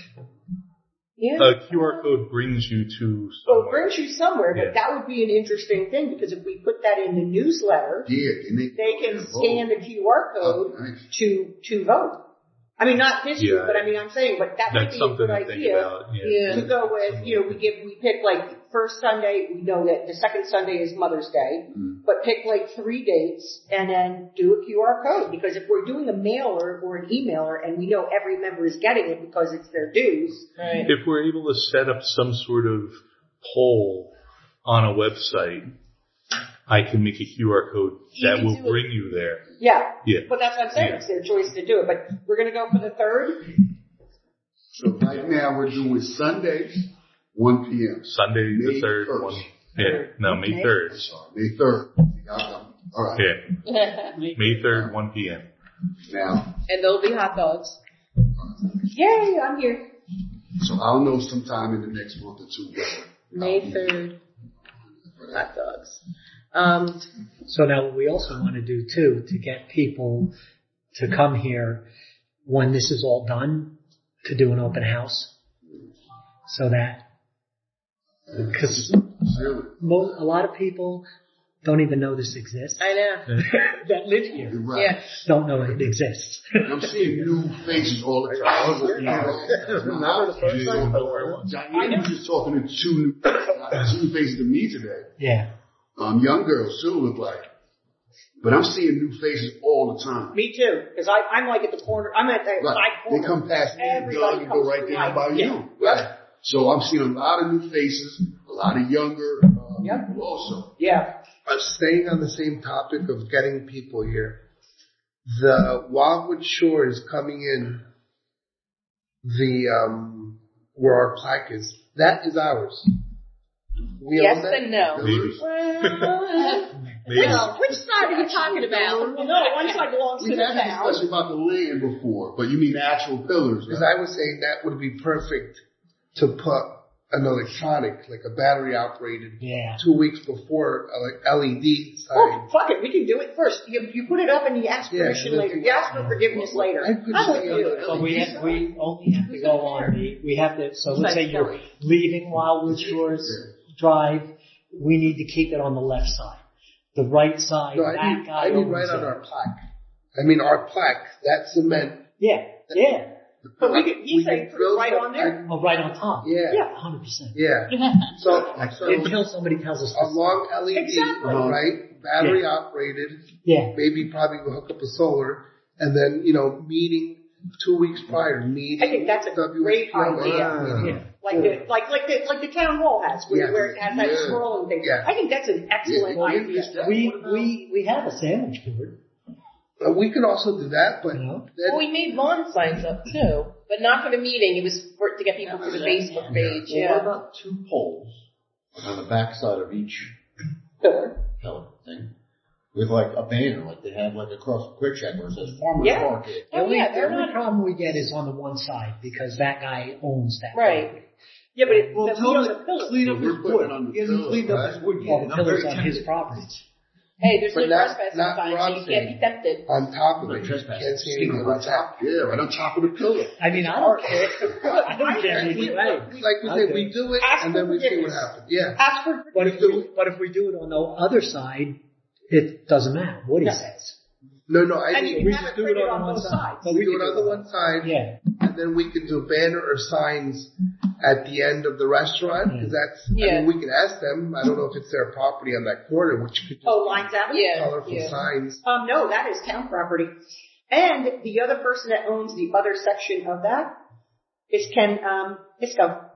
Yeah. A Q R code brings you to Well, it somewhere. brings you somewhere, but Yeah. that would be an interesting thing because if we put that in the newsletter, Yeah, and they, they can scan the Q R code Oh, nice. to to vote. I mean, not this year, Yeah. but I mean, I'm saying, but that might That's be a something good to think idea about. Yeah. Yeah. to go with. You know, we give we pick like first Sunday. We know that the second Sunday is Mother's Day, Mm. but pick like three dates and then do a Q R code because if we're doing a mailer or an emailer and we know every member is getting it because it's their dues. Right. If we're able to set up some sort of poll on a website, I can make a Q R code You that can will do it. bring you there. Yeah, Yeah. but that's what I'm saying. Yeah. It's their choice to do it. But we're gonna go for the third. So right now we're doing Sunday, one p m Sunday May the third first. one. Yeah. No, May third. Sorry, May third. All right. Yeah. May third, one p m Now, And there'll be hot dogs. Yay, I'm here. so I'll know sometime in the next month or two. whether May I'll be- third. Hot dogs. Um, So now what we also want to do too, to get people to come here when this is all done, to do an open house. So that, because a lot of people don't even know this exists. I know. That live here. You're right. Yeah. Don't know it exists. I'm seeing new faces all the time. Not the first time. Diane was just talking to two new, two new faces to me today. Yeah. Um, young girls too look like. But I'm seeing new faces all the time. me too, because I'm like at the corner. I'm at the Right. side corner. They come past me and Everybody Doug and go comes right through down my- by yeah. you. Right. So I'm seeing a lot of new faces, a lot of younger um, Yep. people also. Yeah. Uh, staying on the same topic of getting people here, the Wildwood Shore is coming in. The um, where our plaque is, that is ours. We Yes own that? and no. Maybe. Which, which side are you talking about? No, one side belongs to We the had a town. discussion about the land before, but you mean actual pillars, Because right? I was saying that would be perfect to put an electronic, like a battery operated, Yeah. two weeks before, uh, like L E D sign. Oh, fuck it, we can do it first. You, you put it up and you ask Yeah, permission then- later. You ask for forgiveness later. I could I'm say with you. on the So we have, we only have to go on the, we have to, so let's say you're leaving Wildwood Shores Drive, we need to keep it on the left side. The right side, No, that I mean, guy I mean owns right it. on our plaque. I mean our plaque, that cement. Yeah, yeah. But we could, he's We saying can put it drill right some- on there. Oh, right on top. Yeah. Yeah. one hundred percent. Yeah. So, so Until somebody tells us a to. long L E D, Exactly. right? Battery operated. Yeah. Maybe probably we'll hook up a solar, and then you know meeting two weeks prior. Meeting. I think that's a great W H P. idea. Meeting. Yeah. Like the, like, like the, like the town hall has, where, Yeah. where it has that Yeah. scrolling thing. Yeah. I think that's an excellent Yeah. idea. We, we, we have a sandwich board, Uh, we could also do that, but you know. then, Well, we made lawn signs up too, but not for the meeting. It was for to get people to the Facebook page. Well, what Yeah. about two poles on the backside of each Pillar. pellet thing? With like a banner, like they have like across Quick Check where it says Farmers Yeah. Market. The Oh only, yeah, the they're only not problem we get is on the one side because that guy owns that. right. property. Yeah, but it, Well, the, tell we him own the to pillar. clean up But his we're putting wood. it on the He hasn't pillar, cleaned up right? his wood All yet. the I'm pillars very on his tempted. property. Hey, there's But no not- trespassing not signs, so you Bronson. can't be tempted. on top of No it, you trespassing. can't say Speaking anything of on about that. top, yeah, right on top of the pillar. I mean, I don't care. I don't care either way. Like we said, we do it, Ask and for then we see what forgiveness. happens. Yeah. Ask for But if we, but if we do it on the other side, it doesn't matter what he No. says. No, no, I and you mean, can we have just it do it printed on on one both side. sides. we do it on the one side, Yeah. and then we can do a banner or signs at the end of the restaurant, because that's, I Yeah. mean, we can ask them, I don't know if it's their property on that corner, which could just Oh, Lines Avenue? be Yeah, colorful yeah. signs. Um, no, that is town property. And the other person that owns the other section of that is Ken, um, Isco.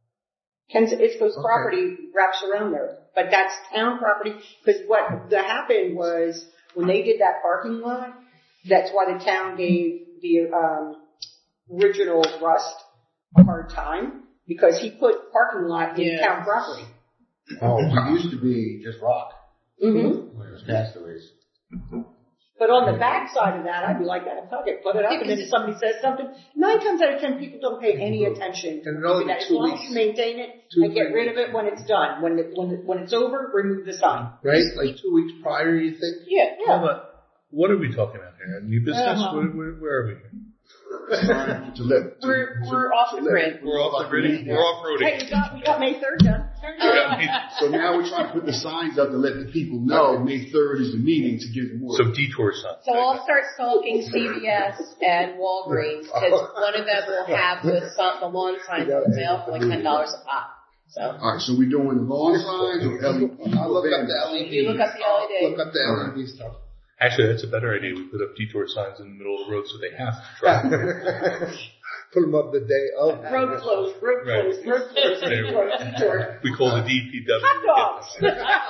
Ken Isco's Okay. property wraps around there. But that's town property, because what that happened was, when they did that parking lot, that's why the town gave the, um, original Rust a hard time, because he put parking lot in Yeah. town property. Oh, it used to be just rock Mm-hmm. when it was castaways. But on the back side of that, I'd be like that. Fuck it, put it up, and then if somebody says something, nine times out of ten people don't pay any attention. And it only to that. be As two long as weeks. you maintain it Two, and get three rid of it when it's done. When it, when it, when it's over, remove the sign. Right? Like two weeks prior, you think? Yeah. Hold on. What are we talking about here? New business? Uh-huh. Where, where, where are we here? To let, to, We're to- we're off the to let- grid. We're off the grid. We're off roading. Hey, we got we got May third done. So now we're trying to put the signs up to let the people know May third is the meeting to get more. Some detour signs. So I'll start stalking C V S and Walgreens because one of them will have the, sign- the lawn signs on sale for like ten dollars a pop. So All right, so we're doing lawn signs or L E D? I'll look up the L E D. you look up the L E D. Look up the L E D stuff. Actually, that's a better idea. We put up detour signs in the middle of the road so they have to drive. Put them up the day of. Road closed, road Right. closed, road closed, There we road closed. We call the D P W. Hot dogs. So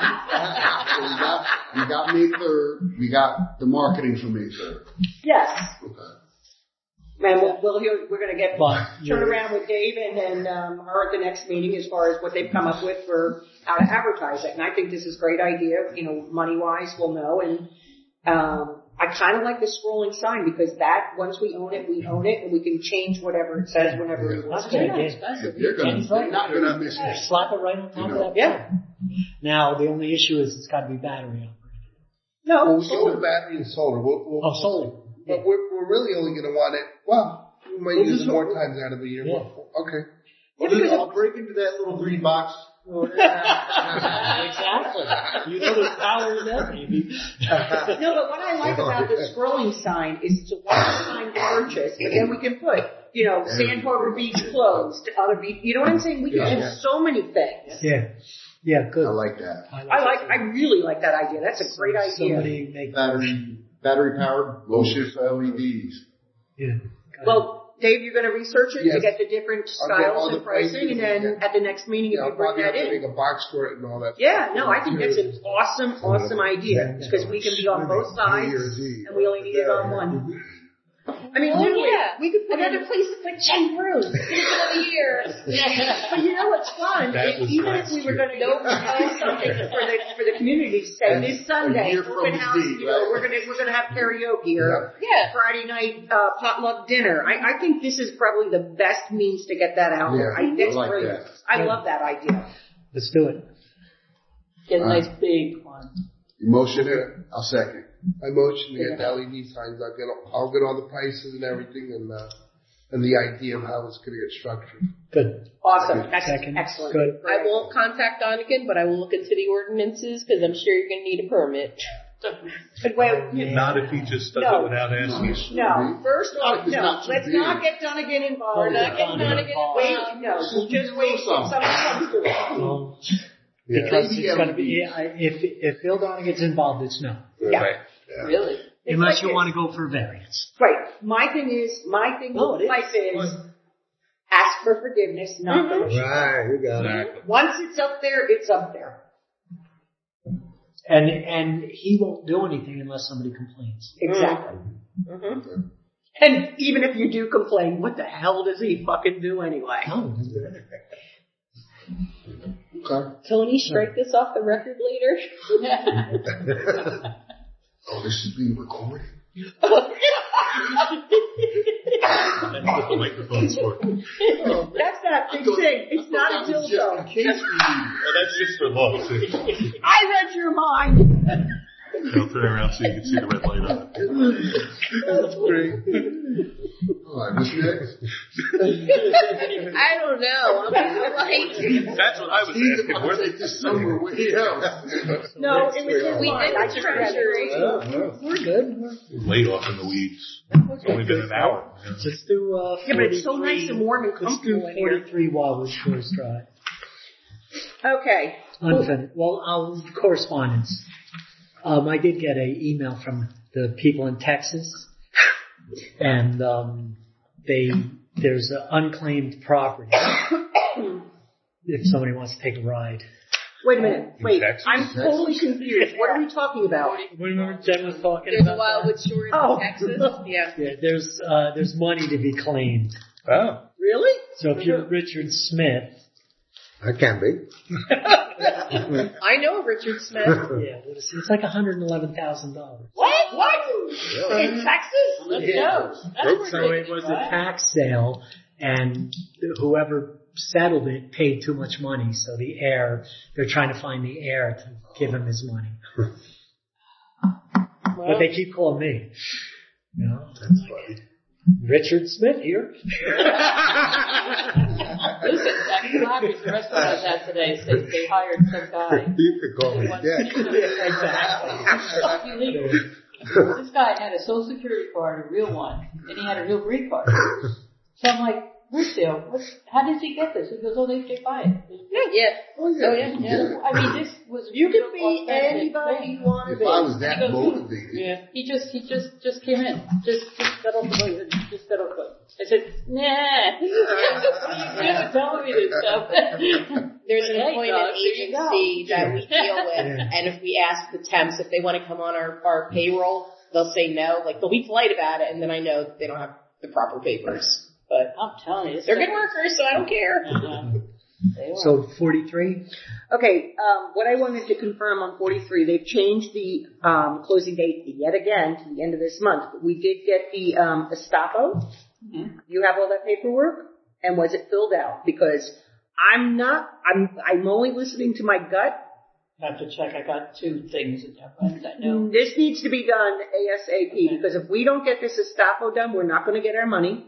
we got, we got May third, we got the marketing for May third. Yes. Okay. Man, we'll, we'll hear, we're gonna get, But turn around with Dave and, and, um, her at the next meeting as far as what they've come up with for how to advertise it. And I think this is a great idea, you know, money wise, we'll know. And, um, I kind of like the scrolling sign because that, once we own it, we own it and we can change whatever it says whenever we want that's to. a good idea. If they're gonna, they're not gonna miss it. Slap it right on top of that. Yeah. Now the only issue is it's got to be battery operated. No, Well, we go with battery and solar. We'll, we'll, Oh, solar. But we're, we're really only going to want it, well, we might We'll use just- it more times out of the year. Yeah. Well, okay. I'll, just, I'll break into that little green box. Exactly. You know there's power in that, baby. No, but what I like about the scrolling sign is it's a one-time purchase, but then we can put, you know, Sand Harbor Beach closed, other beach. You know what I'm saying? We can Yeah. do so many things. Yeah. Yeah, good. I like that. I like, I really like that idea. That's a great idea. Somebody make Battery, battery powered. Low shift L E Ds. Yeah. Well, Dave, you're going to research it Yes. to get the different I'll get all styles the and pricing, and prices, then yeah. at the next meeting, if Yeah, you I'll bring probably that have to in. make a box for it and all that. Yeah, no, I think that's an awesome, awesome idea because we can be on both sides and we only need it on one. I mean, Oh, literally, yeah. we could put Another in, place to put Jen Bruce. Give us another year. but you know what's fun? That If, was even if last we were year. going to do something for the for the community, say this Sunday, year from open house, today, you know, right? we're gonna we're gonna have karaoke here. Yeah. Friday night uh, potluck dinner. I, I think this is probably the best means to get that out there. Yeah, I, that's I like brilliant. that. I love that idea. Let's do it. Get a nice big one. Emotion, I'll second. I motion to get the L E D signs. I'll get, I'll get all the prices and everything and, uh, and the idea of how it's going to get structured. Good. Awesome. That's Second. excellent. Good. I won't contact Donegan, but I will look into the ordinances because I'm sure you're going to need a permit. But wait, Not if he just does No. it without asking. no. First off, It's no. not too Let's big. not get Donegan involved. We're not getting Donegan Wait, involved. no. We'll just wait till someone comes to it. Um, Yeah. because it's going to be, I- if, if Bill Donner gets involved, it's no. Yeah. Right. Really? It's Unless like you this. want to go for variance. Right. My thing is, my thing No, with it is. life is ask for forgiveness, not permission. Right, you got it. Exactly. Once it's up there, it's up there. And, and he won't do anything unless somebody complains. Exactly. Mm-hmm. And even if you do complain, what the hell does he fucking do anyway? No. Okay. Tony, strike this off the record later. Oh, this is being recorded? That's what the microphone's for. That's that big thing. It's not a Just in dildo. case we need Well, that's just for love. too. I read your mind. I'll turn around so you can see the red light on. That's great. All right, what's next? I don't know. I'm, I'm like, That's what I was He's asking. about Where to take this somewhere way else. No, it was his we mind. did I the just read treasury. it. We're good. We're, way off in the weeds. It's only been an hour. let's do, uh, Yeah, but it's so forty-three. nice and warm and Let's do comfortable in here. forty-three Wildwood Shores Drive. Okay. Unfinished. Well, um, correspondence. Um, I did get an email from the people in Texas, and um, they there's an unclaimed property. If somebody wants to take a ride. Wait a minute. In Wait. Texas? I'm totally confused. What are we talking about? What do you remember Jen was talking there's a about? Wildwood Shores Oh. in Texas. Yeah. Yeah, there's uh, there's money to be claimed. Oh. Really? So if you're Richard Smith, I can be. I know Richard Smith. yeah, it's, it's like one hundred eleven thousand dollars. What? What? In Texas? Let's Yeah. go. That's So it was a tax sale, and whoever settled it paid too much money. So the heir, they're trying to find the heir to give him his money. But they keep calling me. You know, That's funny. Richard Smith here. Listen, that Pilates restaurant I was at today said they hired some guy. You could call me Dick. Illegal. This guy had a social security card, a real one, and he had a real green card. So I'm like, Riccio, what, how did he get this? He goes, oh, they, they buy it. Yeah. Oh, yeah. Oh, yeah. Yeah. I mean, this was You real can be authentic anybody thing. you want to If be. I was that He goes, motivated, Yeah, he just, he just, just came in. Just, just got off the boat. He said, Just got off the boat. I said, nah. You're telling me this stuff. There's an Hey, employment Doug, there you go. agency that we deal with, and if we ask the temps if they want to come on our, our payroll, they'll say no. Like, they'll be polite about it, and then I know that they don't have the proper papers. But I'm telling you, this they're stuff- good workers, so I don't care. Uh-huh. They are. So forty-three. Okay, um, what I wanted to confirm on forty-three, they've changed the um, closing date yet again to the end of this month. But we did get the um, Estapo. Mhm. You have all that paperwork, and was it filled out? Because I'm not, I'm, I'm only listening to my gut, I have to check. I got two things that I know. This needs to be done ASAP okay. because if we don't get this Estapo done, we're not going to get our money.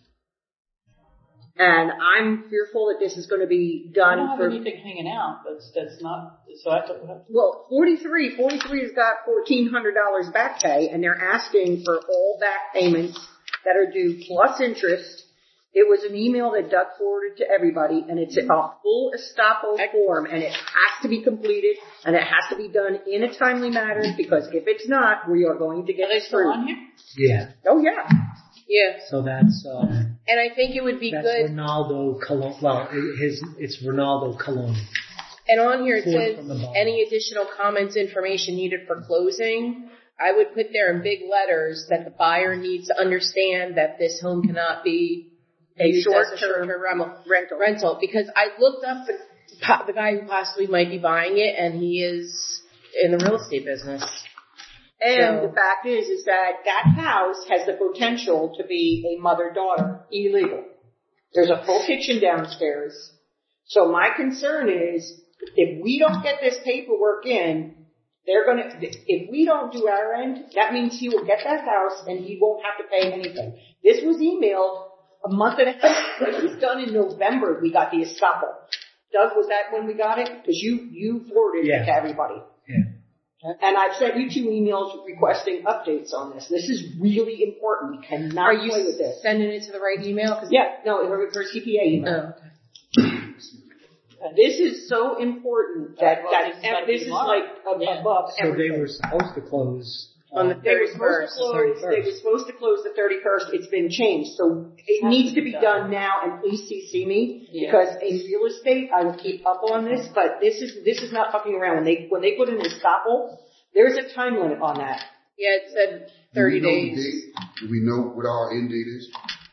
And I'm fearful that this is going to be done I don't have for anything hanging out. That's that's not. So I have to. Have to well, forty-three, forty-three has got fourteen hundred dollars back pay, and they're asking for all back payments that are due plus interest. It was an email that Doug forwarded to everybody, and it's a full Estapo form, and it has to be completed, and it has to be done in a timely manner, because if it's not, we are going to get Are they still screwed. on here? Yeah. Oh, yeah. Yeah. So that's, um, And I think it would be that's good. Ronaldo Colon. Well, his, it's Ronaldo Colon. And on here it Fourth says from the bottom. any additional comments, information needed for closing. I would put there in big letters that the buyer needs to understand that this home cannot be A used short-term as a short-term rental. rental. rental. Because I looked up the, the guy who possibly might be buying it, and he is in the real estate business. And So- the fact is, is that that house has the potential to be a mother-daughter illegal. There's a full kitchen downstairs. So my concern is, if we don't get this paperwork in, they're gonna, if we don't do our end, that means he will get that house and he won't have to pay anything. This was emailed a month and a half. It was done in November. We got the Estapo. Doug, was that when we got it? Because you, you forwarded Yeah. it to everybody. Yeah. And I've sent you two emails requesting updates on this. This is really important. We cannot Are you play with this. sending it to the right email? 'Cause- Yeah, no, her, her C P A email. Oh, okay. This is so important that, Well, that this is gotta this be is tomorrow. like ab- Yeah. above So everything. they were supposed to close On the They were supposed thirty-first. to close. They were supposed to close the thirty-first. It's been changed, so it Has needs to to be be done. done now. And please C C me Yeah. because in real estate, I will keep up on this. But this is this is not fucking around. When they when they put in Estapo, there's a time limit on that. Yeah, it said Do thirty we know the days. date? Do we know what our end date is?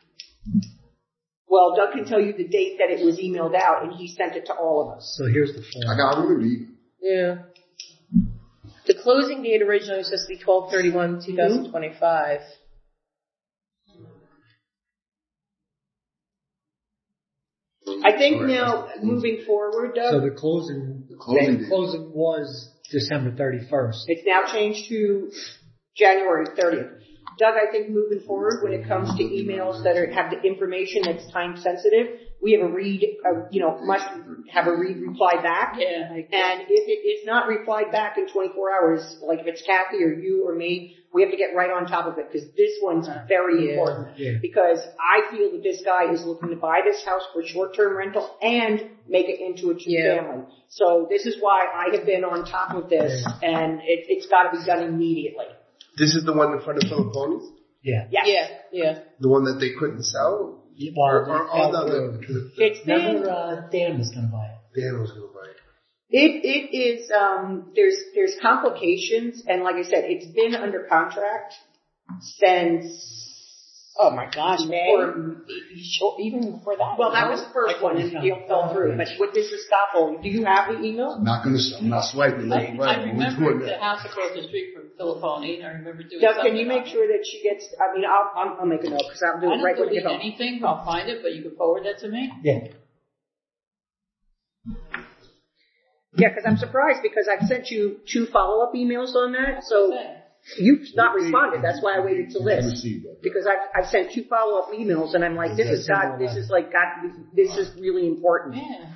Well, Doug can tell you the date that it was emailed out, and he sent it to all of us. So here's the form. I got, I remember the Yeah. The closing date originally was supposed to be twelve thirty-one twenty twenty-five. I think now, moving forward, Doug, So the closing, The closing the date. closing was December thirty-first. it's now changed to January thirtieth. Doug, I think moving forward, when it comes to emails that are, have the information that's time sensitive, we have a read, uh, you know, must have a read reply back. Yeah. I, And if it is not replied back in twenty-four hours, like if it's Kathy or you or me, we have to get right on top of it because this one's very Yeah. important. Yeah. Because I feel that this guy is looking to buy this house for short-term rental and make it into a Yeah. two-family. So this is why I have been on top of this, and it, it's got to be done immediately. This is the one in front of Philippone's? Yeah. Yes. Yeah, yeah. The one that they couldn't sell? Or, Or, or, oh, no, the, the, It's been, Remember, uh, Dan was going to buy it. Dan was going to buy it. it, it is, um, there's, there's complications, and like I said, it's been under contract since, oh my gosh, May. Or even before that. Well, that was the first one, and the deal fell through. But with this Estapo, do you have the email? I'm not gonna, I'm not swiping I, left and right. I I'm always remember doing the that. house across the street from Philipponi. I remember doing Doug, something can you make on it. sure that she gets, I mean, I'll, I'll, I'll make a note, because I'll do I it don't right when you delete get home. anything. I'll find it, but you can forward that to me. Yeah. Yeah, because I'm surprised, because I've sent you two follow-up emails on that, so Okay. you've not responded. That's why I waited till I this. received that. Because I've, I've sent two follow-up emails, and I'm like, this is got, this is like, got, this is really important. Yeah.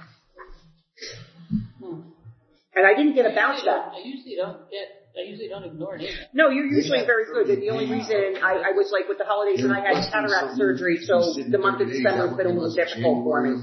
Hmm. And I didn't get a I bounce usually don't- back. I usually don't get. I usually don't ignore it either. No, you're usually very good, and the only reason I, I was like with the holidays, and I had cataract surgery, so the month of December has been a little difficult for me.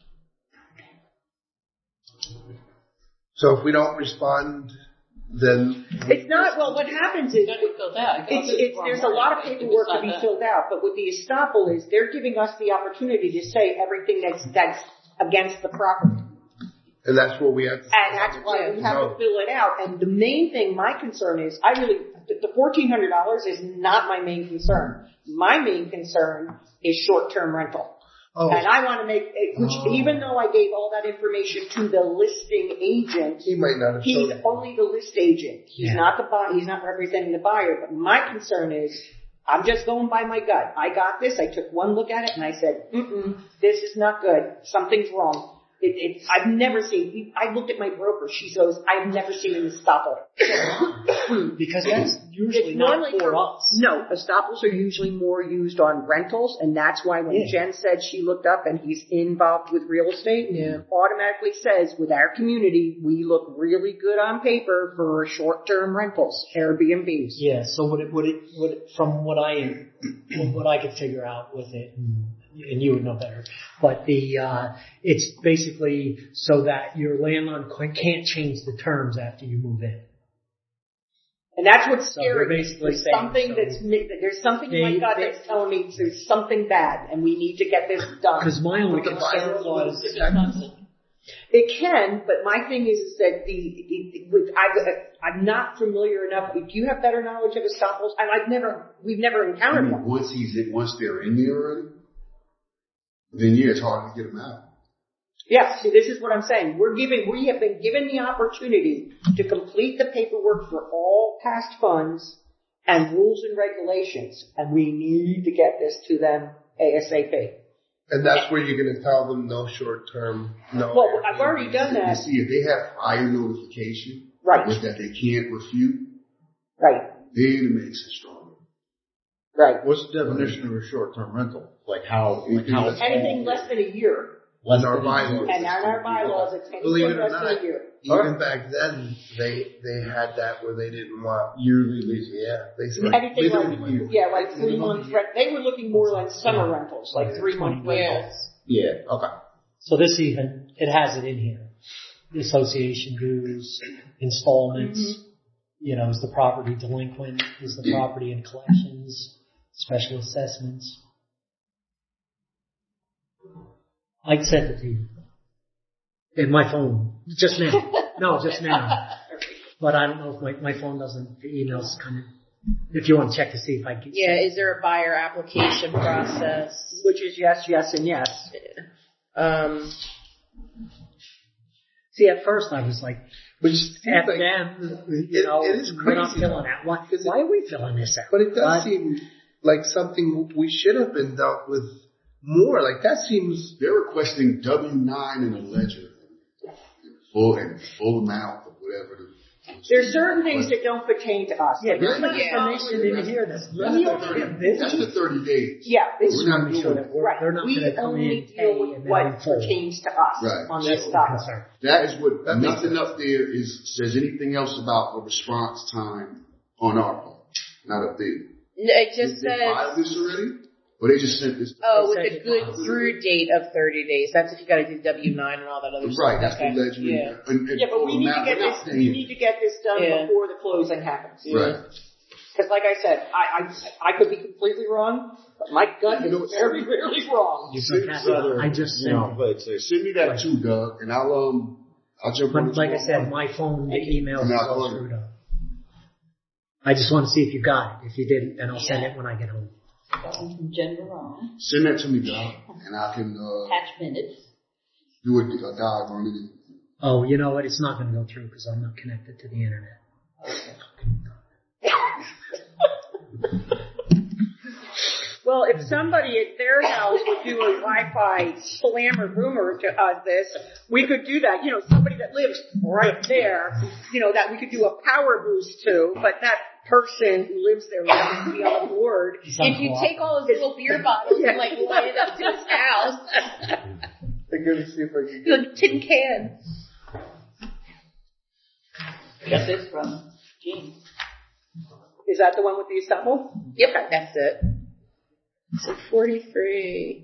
So if we don't respond, then It's not, well, what happens is, It's got to be filled out. I got It's, this it's, wrong there's a lot of wording, but paperwork it's to be not that. filled out, but what the estoppel is, they're giving us the opportunity to say everything that's, that's against the property. and that's what we have to And that's why we have to fill it out. And the main thing, my concern is, I really, the the fourteen hundred dollars is not my main concern. My main concern is short-term rental. Oh, And I want to make, it, which Oh. even though I gave all that information to the listing agent, he might not have he's told you. only the list agent. He's Yeah. not the buy, he's not representing the buyer. But my concern is, I'm just going by my gut. I got this. I took one look at it and I said, mm-mm, this is not good. Something's wrong. It, it, I've never seen, I looked at my broker, she goes, I've never seen an estoppel. Because that's usually It's not normally for for- us. No, estoppels are usually more used on rentals, and that's why when Yeah. Jen said she looked up and he's involved with real estate, Yeah. automatically says with our community, we look really good on paper for short-term rentals, Airbnbs. Yeah, so what it, what it, what it, from what I, from what I could figure out with it, and, and you would know better, but the, uh, it's basically so that your landlord can't change the terms after you move in. And that's what's So scary. they're basically There's saying, something so that's, mi- there's something in my they- gut they- that's telling me there's something bad, and we need to get this done. Because my only But the concern bylaws was, will It can, but my thing is, is that the, the with, I, I'm not familiar enough. Do you have better knowledge of estoppels? And I've never, we've never I encountered mean, one. once he's in, once they're in there already, then yeah, it's hard to get them out. Yeah, see, this is what I'm saying. We're giving, we have been given the opportunity to complete the paperwork for all past funds and rules and regulations, and we need to get this to them ASAP. And that's where you're going to tell them no short term, no. Well, I've already done You that. see, if they have prior notification Right, with that they can't refute, right, then it makes it stronger. right. What's the definition of a short-term rental? Like how, like Anything how less- Anything less than a year, less In our than- bylaws. and on our bylaws, it's Believe anything it or less than not, a year. Even back then, they they had that where they didn't want yearly lease. Yeah, they said Anything like, minimum- yeah, like three month rent. They were looking more like summer rentals, like three month rentals. Yeah. Okay. so this even, it has it in here. The association dues, installments, Mm-hmm. you know, is the property delinquent, is the property in collections, special assessments. I sent it to you. In my phone. Just now. No, just now. But I don't know if my, my phone doesn't, the email's kind of, if you want to check to see if I can. Yeah, is there a buyer application process? Which is yes, yes, and yes. Um, See, at first I was like, Which seems F like, them, you it- know, it is we're not crazy, filling though. out. Why, Is it- why are we filling this out? but it does But- seem like something we should have been dealt with more. Like that seems. They're requesting W nine and a ledger, full and full amount of whatever. The, There's certain things that don't pertain to us. Yeah, Like, there's we're not not- information in here that's That's relevant the to thirty, that's this. the thirty days. Yeah, They this just We're want not to make sure doing that we're, right. they're not We going to come in only and pay deal with and then what unfold. pertains to us Right. on That's this the stuff. concern. That is what, That makes nothing sense. up there is, says anything else about a response time on our part. Not up there. no, it just Did they file says, this already? Or they just sent this? oh, They with said a good it was- through date of thirty days. That's if you gotta do W nine and all that other stuff. Right, that's Okay. the ledger. Yeah. And, and Yeah, but we full need to amount, get we're not this, paying we need to get this done Yeah. before the closing happens. Right. Because like I said, I, I, I could be completely wrong, but my gut You know, is very rarely wrong. You Send don't have us to- other- I just you sent know, it. but say, send me that too, Doug, and I'll um, I'll jump on But it like I tomorrow said, morning. my phone, the Thank you. emails And I'll go call you. through them. I just want to see if you got it. If you didn't, then I'll send it when I get home. That one from Jen Barone. Send that to me, Doug, and I can uh, Attach minutes. do a, a dive on it. Oh, you know what? It's not going to go through because I'm not connected to the internet. Well, if somebody at their house would do a Wi-Fi slammer rumor to us this, we could do that. You know, somebody that lives right there, you know, that we could do a power boost to, but that person who lives there would have to be on board. If you take all his little beer bottles and like light it up to his house, I'm gonna see if I can get. the tin can. Got this from Gene. Is that the one with the estoppel? Yep, that's it. So forty-three.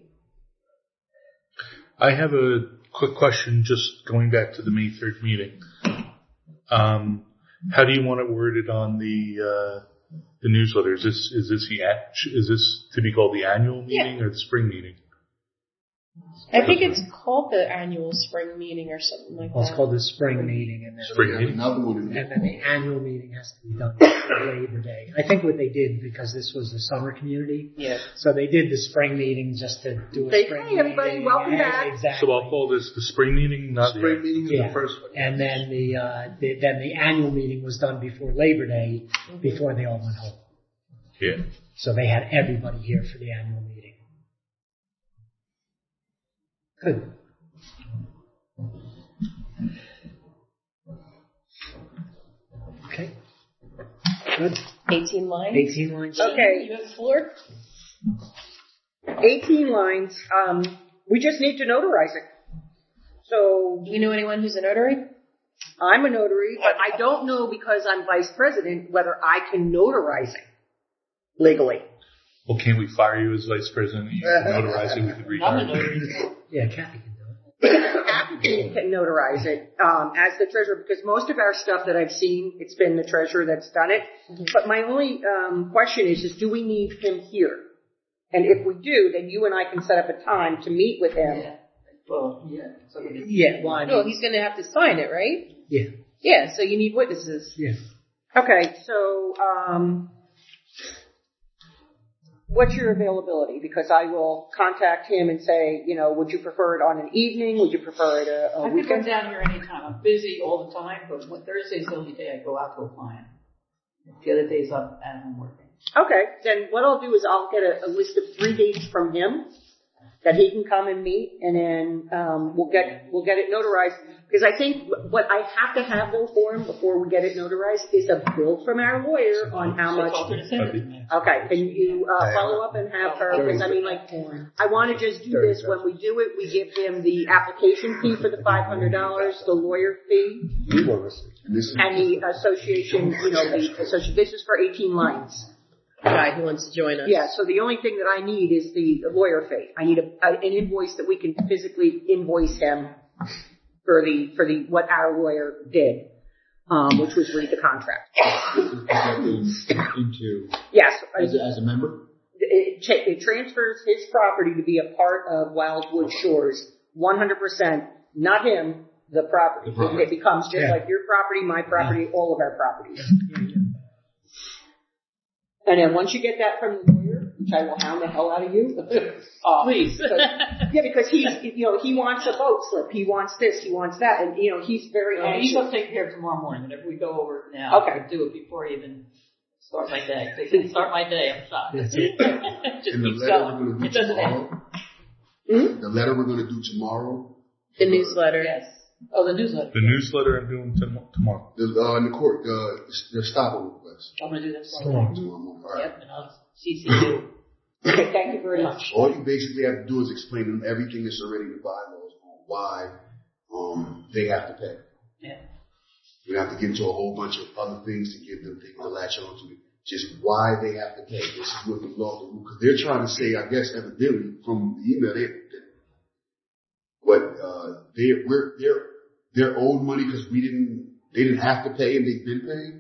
I have a quick question, just going back to the May third meeting. Um, how do you want it worded on the uh, the newsletter? Is this is this the act- is this to be called the annual meeting or the spring meeting? I think it's called the annual spring meeting or something like Well, it's that. called the spring meeting, and then Spring We have meeting. another one in there. and then the annual meeting has to be done before Labor Day. I think what they did, because this was a summer community, Yeah. so they did the spring meeting just to do a Say, spring "Hey, meeting. everybody, welcome Yeah, back." Exactly. So I'll call this the spring meeting, not the Spring meeting is Yeah. the first one. And then the, uh, the then the annual meeting was done before Labor Day, before they all went home. yeah. So they had everybody here for the annual meeting. Good. Good. eighteen lines. eighteen lines. Okay. You have the floor? eighteen lines. Um, we just need to notarize it. So Do you know anyone who's a notary? I'm a notary, but I don't know because I'm vice president whether I can notarize it legally. Well, can't we fire you as vice president? You can notarize it. We could I'm a retire. notary. Yeah, Kathy can do it. Kathy can notarize it um, as the treasurer because most of our stuff that I've seen, it's been the treasurer that's done it. Mm-hmm. But my only um, question is, is do we need him here? And if we do, then you and I can set up a time to meet with him. Yeah. Well, yeah. So we- Yeah, well, I No, mean, he's going to have to sign it, right? yeah, Yeah, so you need witnesses. yeah. Okay, so um, what's your availability? Because I will contact him and say, you know, would you prefer it on an evening? Would you prefer it a, a I could come weekend? down here anytime. I'm busy all the time, but when Thursday's the only day I go out to a client. The other days I'm at home working. Okay, then what I'll do is I'll get a, a list of three dates from him that he can come and meet, and then um, we'll get we'll get it notarized. Because I think what I have to have though for him before we get it notarized is a bill from our lawyer on how much. Okay, can you uh, follow up and have her? Because I mean, like, I want to just do this when we do it. We give him the application fee for the five hundred dollars, the lawyer fee, and the association. You know, the association. This is for eighteen lines. Guy who wants to join us. Yeah, so the only thing that I need is the lawyer fee. I need a, a, an invoice that we can physically invoice him for the for the what our lawyer did, um, which was read the contract. Into Yes, as a, as a member. it, it, it transfers his property to be a part of Wildwood Shores, one hundred percent. Not him, the property. The property. It becomes just Yeah. like your property, my property, all of our properties. And then once you get that from the lawyer, which I will hound the hell out of you, uh, Please. because, yeah, because he's, you know, he wants a boat slip, he wants this, he wants that, and you know, he's very Well, he's anxious. going to take care of tomorrow morning. Whenever we go over it now, Okay. I'll do it before I even start my day. If they can start my day, I'm shocked. That's it. Just And the keep letter going. we're going to It do doesn't end. tomorrow, Hmm? the letter we're going to do tomorrow, The newsletter. Yes. Oh, the newsletter. The newsletter I'm doing tom- tomorrow. the, uh, in the court, the, the stop request I'm going to do that for Tomorrow. you. tomorrow morning. All right. Yep, and I'll C C you. Okay, thank you very much. All you basically have to do is explain to them everything that's already in the bylaws on why um, they have to pay. Yeah. We don't have to get into a whole bunch of other things to give them things to latch on to. Just why they have to pay. This is what the law, because they're trying to say, I guess, evidently from the email, they, what uh, they we're they're they're owed money because we didn't they didn't have to pay and they've been paying.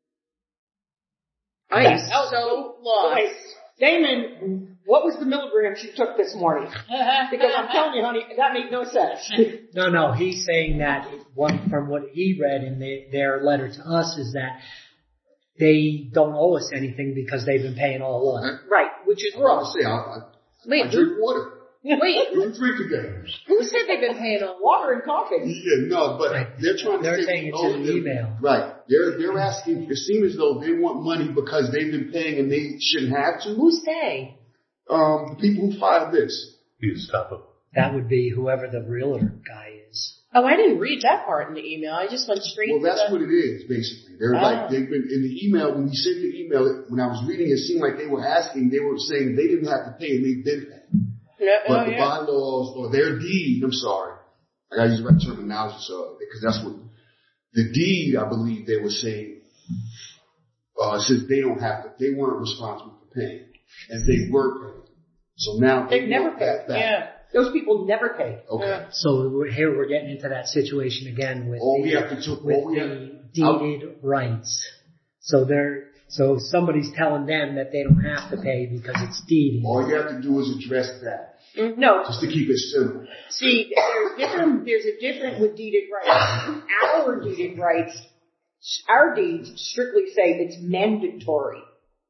I am so lost. Wait, Damon, what was the milligrams you took this morning? Because I'm telling you, honey, that made no sense. No, no, he's saying that one from what he read in the, their letter to us is that they don't owe us anything because they've been paying all along. Right, which is Well, I wrong. say I, I, Wait, I drink water. wait. You drink together. Who said they've been paying all Water and coffee. Yeah, no, but they're trying to They're say saying we it's owe in the them. email. Right. They're they're asking. It seems as though they want money because they've been paying and they shouldn't have to. Who's they? Um, the people who filed this. You stop it. That would be whoever the realtor guy is. Oh, I didn't read that part in the email. I just went straight Well, to that's the... what it is, basically. They're Ah. like, they've been, in the email, when we sent the email, it- when I was reading it, it seemed like they were asking, they were saying they didn't have to pay and they've been paying. No, But oh, the yeah. bylaws, or their deed, I'm sorry, I gotta use the right terminology, so, because that's what, the deed, I believe they were saying, uh, says they don't have to, they weren't responsible for paying, and they were paying. So now they They've never want that back. Yeah. Those people never paid. Okay. So we're, here we're getting into that situation again with All the, we have to do, with all we have, the deeded rights. So they're so somebody's telling them that they don't have to pay because it's deeded. all you have to do is address that, No, just to keep it simple. see, there's different, there's a different with deeded rights. Our deeded rights, our deeds strictly say it's mandatory.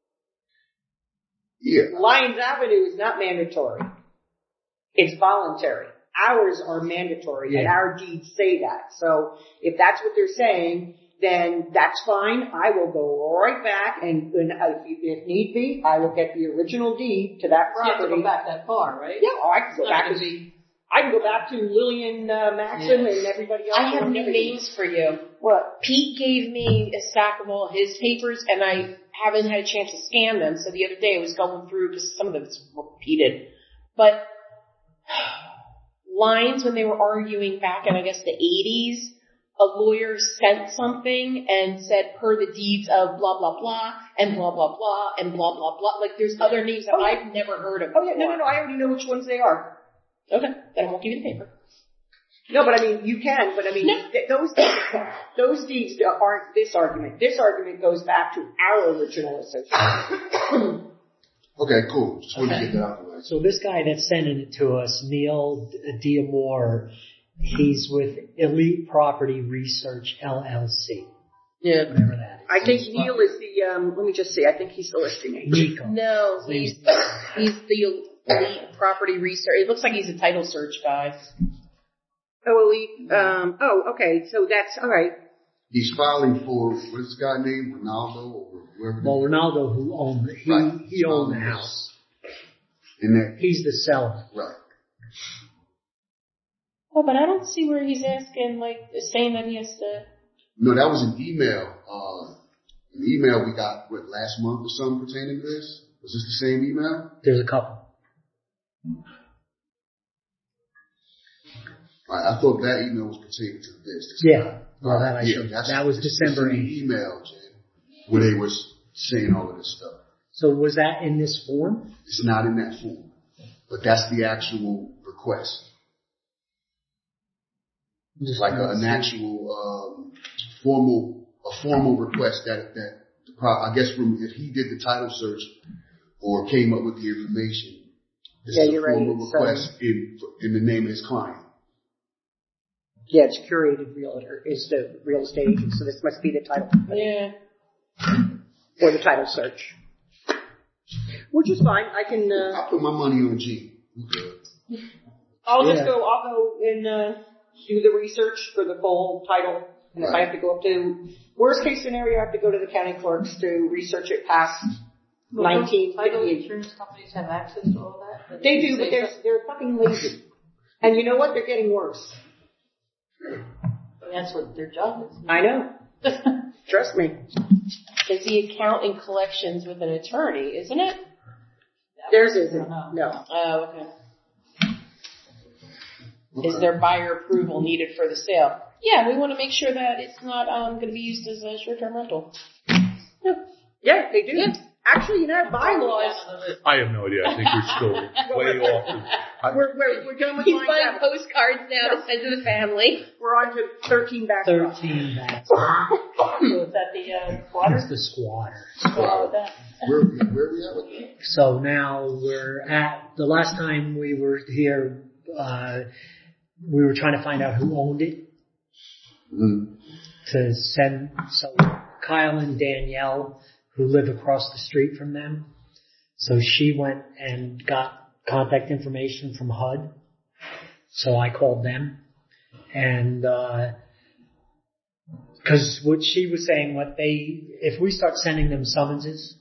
Yeah. Lyons Avenue is not mandatory. It's voluntary. Ours are mandatory, and Yeah. our deeds say that. So if that's what they're saying, then that's fine. I will go right back, and, and if, if need be, I will get the original deed to that You have to property. go back that far, right? Yeah, oh, I can It's go not back gonna as be. I can go back to Lillian uh, Maxim and everybody else. I have new names for you. What? Pete gave me a stack of all his papers, and I haven't had a chance to scan them. So the other day I was going through, because some of them is repeated, but lines when they were arguing back in, I guess, the eighties, a lawyer sent something and said, per the deeds of blah, blah, blah, and blah, blah, blah, and blah, blah, blah. Like, there's other names that oh, yeah. I've never heard of Oh, yeah, before. no, no, no, I already know which ones they are. Okay, then I won't give you the paper. No, but I mean, you can, but I mean, No. th- those those deeds aren't this argument. This argument goes back to our original association. Okay, cool. Just wanted to get that out the way. So this guy that's sending it to us, Neil Diamore, he's with Elite Property Research L L C. Yeah. Whatever that is. I think Neil is the, um, let me just see, I think he's the listing agent. Nico. No, he's he's the elite property research. It looks like he's a title search guy. Oh, Elite, um, oh, okay, so that's, alright. He's filing for, what's this guy named? Ronaldo or whoever? Well, Ronaldo, who owned it, he, Right. he owned the house. And that, He's the seller. right. Oh, but I don't see where he's asking, like, saying that he has to. No, that was an email. Uh, an email we got, what, last month or something pertaining to this? Was this the same email? There's a couple. Right, I thought that email was pertaining to this. this Yeah. guy. Well, that I yeah, showed. that's- That was it's- December it's in the eighth. email, Jay, where they was saying all of this stuff. So was that in this form? It's not in that form, but that's the actual request. It's like a, an actual um, formal, a formal request that that the pro- I guess from if he did the title search or came up with the information, this Yeah, is a you're right. formal It's, um, request in in the name of his client. Yeah, it's curated realtor, is the real estate agent, so this must be the title company. Yeah. Or the title search. Which is fine, I can, uh, I put my money on G. I'm good. I'll just Yeah. go, I'll go and, uh, do the research for the full title, and if I Right. have to go up to, worst case scenario, I have to go to the county clerks to research it past nineteen Title fifty-eight. insurance companies have access to all that? They do, but they're, they're fucking lazy. And you know what? They're getting worse. That's what their job is. I know. Trust me. Is the account in collections with an attorney, isn't it? Theirs isn't. No. No. Oh, okay. Okay. Is there buyer approval needed for the sale? Yeah, we want to make sure that it's not um, going to be used as a short-term rental. Yeah, they do. Yeah. Actually, you know, bylaws. I have no idea. I think we're still way off. I, We're, we're, we're done with He's line buying seven. postcards now to send to the family. We're on to thirteen back. row. Thirteen bats. So is that the uh, It's squatter? the squatter. What's wrong with that? Where where we at with that? So now we're at, the last time we were here, uh, we were trying to find out who owned it Mm-hmm. to send, so Kyle and Danielle, who live across the street from them, so she went and got contact information from H U D. So I called them and, uh, cause what she was saying, what they, if we start sending them summonses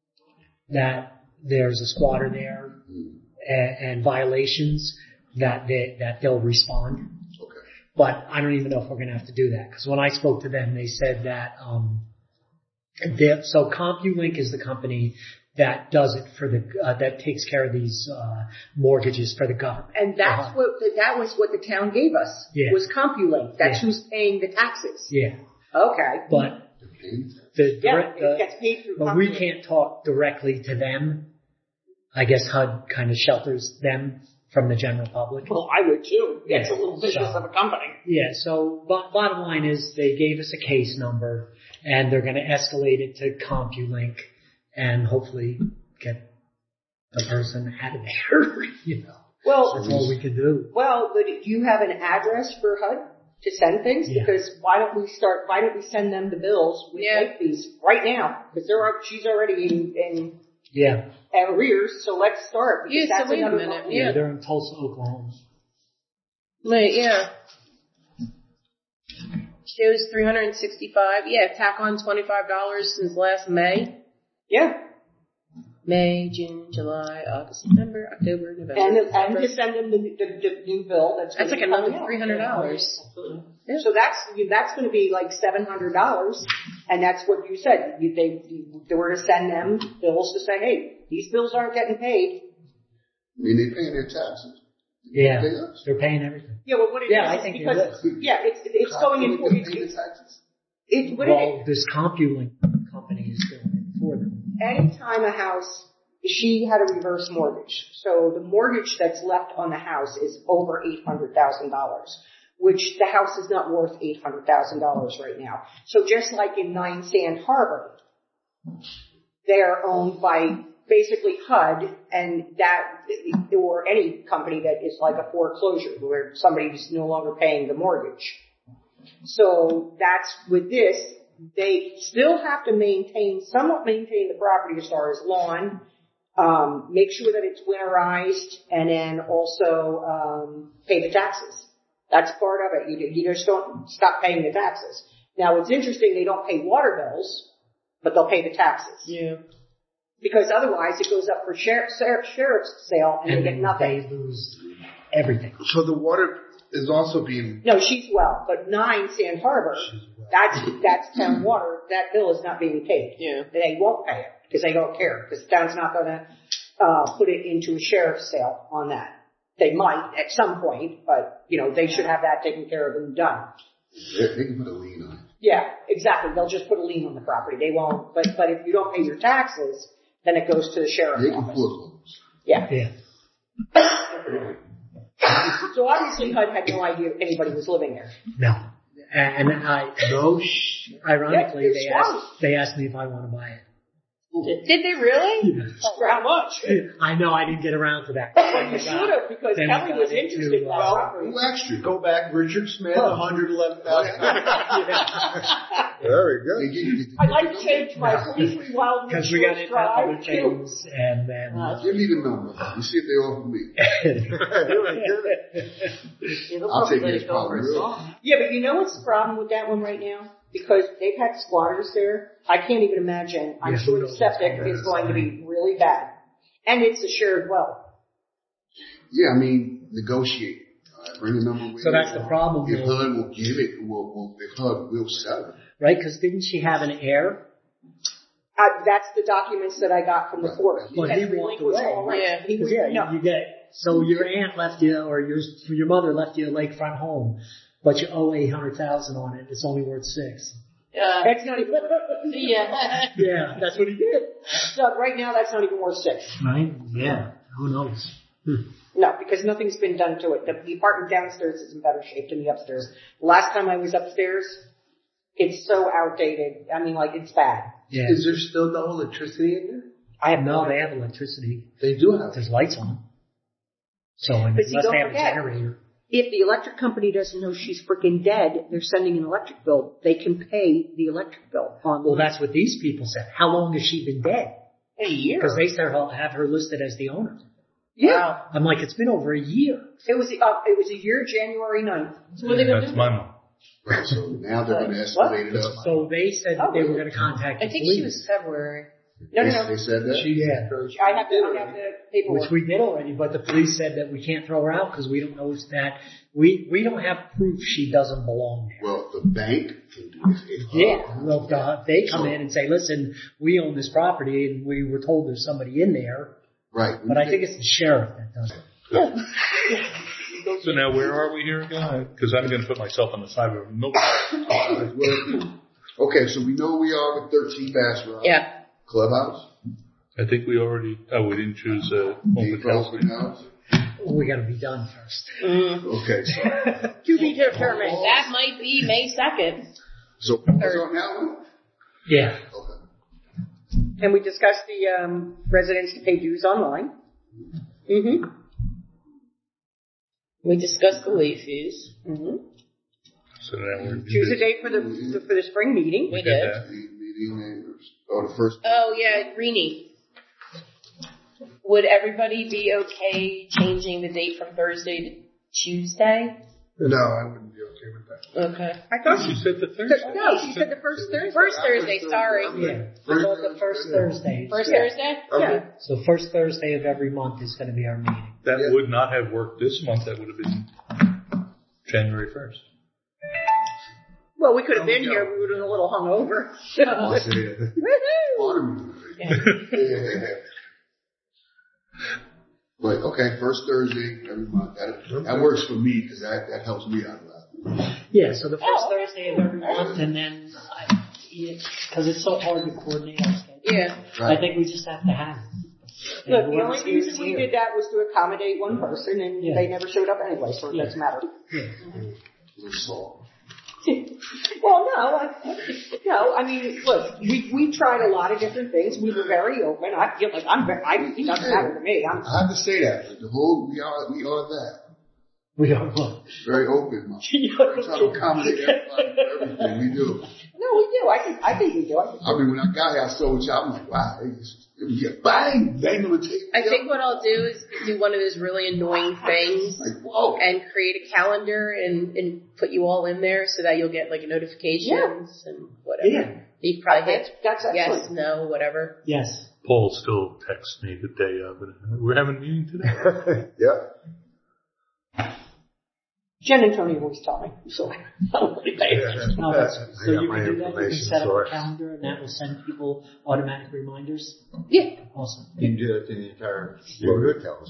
that there's a squatter there and, and violations, that they, that they'll respond. Okay. But I don't even know if we're going to have to do that, because when I spoke to them, they said that um, they- so CompuLink is the company that does it for the uh, that takes care of these uh, mortgages for the government. And that's Uh-huh. what that was what the town gave us. Yeah. Was CompuLink. That's Yeah. who's paying the taxes. Yeah, Okay. but Okay. the Yeah, direct, it uh, gets paid through but we CompuLink. can't talk directly to them. I guess H U D kind of shelters them from the general public. Well, I would too. It's a Yeah. little vicious So- of a company. Yeah, so bo- bottom line is they gave us a case number and they're going to escalate it to CompuLink and hopefully get the person out of there, you know. Well, That's all we can do. well, but do you have an address for H U D to send things? Yeah. Because why don't we start? Why don't we send them the bills with Yeah. late fees right now? Because they're up, she's already in, in Yeah. arrears. So let's start. Because Yeah, so that's wait a another minute, problem. Yeah, Yeah. they're in Tulsa, Oklahoma. Right, yeah. Shows three hundred sixty-five. Yeah, tack on twenty-five dollars since last May. Yeah. May, June, July, August, September, October, November. And, and December. to send them the, the, the new bill. That's That's like gonna be another coming out. three hundred dollars. Yeah. So that's that's going to be like seven hundred dollars, and that's what you said. You, they you, they were to send them bills to say, hey, these bills aren't getting paid. I mean, they paying their taxes. Yeah, They us. they're paying everything. Yeah, well, what it Yeah, is I think because it is. yeah, it's it's going in for They pay the it's, taxes. it's what Well, it this CompuLink company is doing it for them. is. Anytime a house, she had a reverse mortgage, so the mortgage that's left on the house is over eight hundred thousand dollars. Which the house is not worth eight hundred thousand dollars right now. So just like in Nine Sand Harbor, they're owned by basically H U D and that, or any company that is like a foreclosure where somebody is no longer paying the mortgage. So that's with this, they still have to maintain, somewhat maintain the property as far as lawn, um, make sure that it's winterized, and then also um, pay the taxes. That's part of it. You, you just don't stop paying the taxes. Now, it's interesting they don't pay water bills, but they'll pay the taxes. Yeah. Because otherwise it goes up for sheriff, sheriff's sale and, And they get then nothing. they lose everything. So the water is also being, No, she's well, but nine Sand Harbor, that's, that's town water, that bill is not being paid. Yeah. They won't pay it because they don't care because the town's not going to, uh, put it into a sheriff's sale on that. They might at some point, but, you know, they should have that taken care of and done. They, they can put a lien on it. Yeah, exactly. They'll just put a lien on the property. They won't, but, but if you don't pay your taxes, then it goes to the sheriff's They can office. foreclose. Yeah. Yeah. So obviously H U D had no idea anybody was living there. No. And I, no sh- ironically, Yeah, they it's asked, swamp. they asked me if I want to buy it. Did they really? For how much? I know I didn't get around to that. Well, you should have, because Then we Kelly got was into, interested in that uh, property. Who asked you? Go back, Richard Smith, one hundred eleven thousand. very good. They give you the- I'd like to change my forty-three Wildwood Because we got Shores into other Drive to. things, and then Uh, Give me the number. You see if they offer me. Yeah, they'll I'll probably take let this it go for a problem. song. Yeah, but you know what's the problem with that one right now? Because they've had squatters there. I can't even imagine. I'm Yeah, sure who the knows septic what's is going to be really bad. And it's a shared well. Yeah, I mean, negotiate. Uh, bring the number with So you. that's the problem, If H though. U D will give it, will, will, if H U D will sell it. right? Because didn't she have an heir? Uh, that's the documents that I got from the court. Well, had he walked relinquished away. all rights. Yeah. He was, Yeah, no. you get, so your aunt left you, or your, your mother left you a lakefront home, but you owe eight hundred thousand on it. It's only worth six. Uh, That's not even, yeah. Yeah, that's what he did. so right now that's not even worth six. Right? Yeah. Who knows? Hmm. No, because nothing's been done to it. The, the apartment downstairs is in better shape than the upstairs. Last time I was upstairs, it's so outdated. I mean, like, it's bad. Yeah. Is there still no electricity in there? I have No, no they idea. have electricity. They do have. There's lights on. So unless But see, they don't have a forget. generator. If the electric company doesn't know she's freaking dead, they're sending an electric bill. They can pay the electric bill on. Well, that's what these people said. How long has she been dead? a year. Because they said her- have her listed as the owner. Yeah, I'm like, it's been over a year. it was uh, it was a year, January ninth. So what are they going to That's do? my mom. Right, so now they're going to What? escalate it up. So they said that they were going to contact the I think police. she was February. No, They, no, no. they said that? Yeah. I have to I have the paperwork. Which we did already, but the police said that we can't throw her out because we don't know that we we don't have proof she doesn't belong there. Well, the bank can do it. If, Yeah, well, uh, they come in and say, "Listen, we own this property, and we were told there's somebody in there." Right. But I think it's the sheriff that does it. So now where are we here again? Because I'm going to put myself on the side of a milk. Okay, so we know we are with thirteen Bass Rock. Yeah. Clubhouse. I think we already, oh, we didn't choose uh, The open house. open house. We got to be done first. Okay, so, To be determined. That might be May second. so what's on that one? Yeah. Okay. And we discussed the um, residents to pay dues online. Mm-hmm. We discussed the late fees. Mm-hmm. So now we're Choose a date for the for the spring meeting. We did did. that. Meeting meeting neighbors. Oh, the first. Oh yeah, Rini. Would everybody be okay changing the date from Thursday to Tuesday? No, I wouldn't be okay with that. Okay. I thought She she said the Thursday. no, she said the first Thursday. First Thursday, sorry. Yeah. First So the first Thursday. First Yeah. Thursday? Yeah. So first Thursday of every month is going to be our meeting. That Yeah. would not have worked this month. That would have been January first. Well, we could have been here. We would have been a little hungover. I said, Woohoo! autumn. Yeah. Yeah. But okay, first Thursday every month. That that works for me because that that helps me out a lot. Yeah, so the first Oh, okay. Thursday of every month, and then because it's so hard to coordinate our schedule, Yeah. I think we just have to have it. And Look, the whoever's only here reason is we here. did that was to accommodate one person, and Yeah. they never showed up anyway, so it Yeah. doesn't matter. Yeah. Little salt. Well, no, I, no. I mean, look, we we tried a lot of different things. We were very open. I feel like I'm very. I, it doesn't matter to me. I'm I have to say that. Like, the whole we are we are that. We are what? Very open. Man. We try to accommodate everybody for everything we do. no, we do. I think I think we do. I think I mean, when I got here, I saw what y'all. I'm like, wow, it was, it was yeah, bang, bang on the table. I think what I'll do is do one of those really annoying things Like, whoa. and create a calendar and, and put you all in there so that you'll get like notifications and whatever. Yeah. You can probably that's hit that's excellent. yes, no, whatever. Yes. Paul still texts me the day of, and we're having a meeting today. Yeah. Jen and Tony always tell me. So I don't really pay attention. No, that's, I so got you my can do that. You can information set up source. a calendar, and that will send people automatic reminders. Yeah. Awesome. You can do it to the entire Neighborhood neighborhood. tells.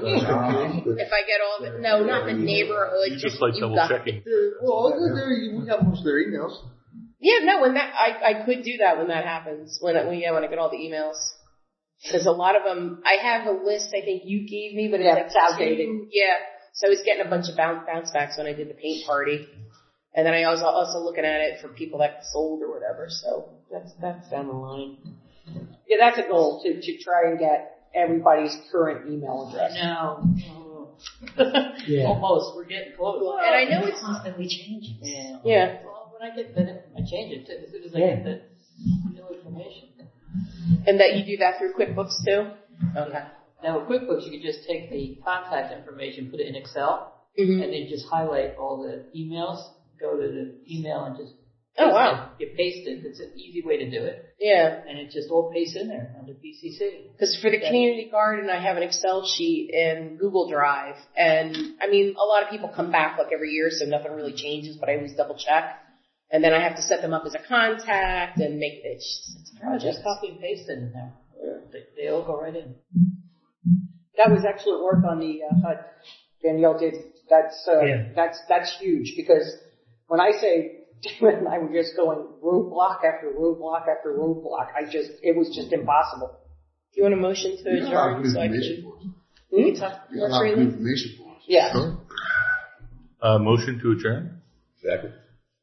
If I get all the no, not the neighborhood. You just like you double got checking. it. Well, we got most of their emails. Yeah, no, when that I I could do that when that happens when I, when yeah when I get all the emails. Because a lot of them, I have a list I think you gave me, but it's Yeah, like it's outdated. two- Yeah, so I was getting a bunch of bounce, bounce backs when I did the paint party, and then I was also looking at it for people that sold or whatever. So that's that's down the line. Yeah, that's a goal to to try and get everybody's current email address. No. Yeah. Almost. We're getting close. And I know it's constantly changing. Yeah. yeah. Well, when I get the, I change it too, as soon as I Yeah. get the new information. And that you do that through QuickBooks too? Okay. Now with QuickBooks, you can just take the contact information, put it in Excel, Mm-hmm. and then just highlight all the emails, go to the email and just Oh, paste wow. it. You paste it. It's an easy way to do it. Yeah. And it just all pastes in there under B C C. Because for the community garden, I have an Excel sheet in Google Drive. And, I mean, a lot of people come back like every year, so nothing really changes, but I always double check. And then I have to set them up as a contact and make it, it's, it's a Oh, project. just copy and paste it in there. They, they all go right in. That was excellent work on the uh, H U D. Danielle did. That's uh, Yeah. that's that's huge because when I say when I was just going roadblock after roadblock after roadblock, I just it was just impossible. Do you want a motion to You got a lot of adjourn? good So I information can, for us. we can talk You got a more lot of good freely? information for us. Yeah. Sure. Uh, motion to adjourn? Second.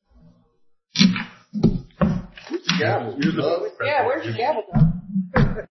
Gavel. You're the- Love. Yeah, where's your gavel, Doug?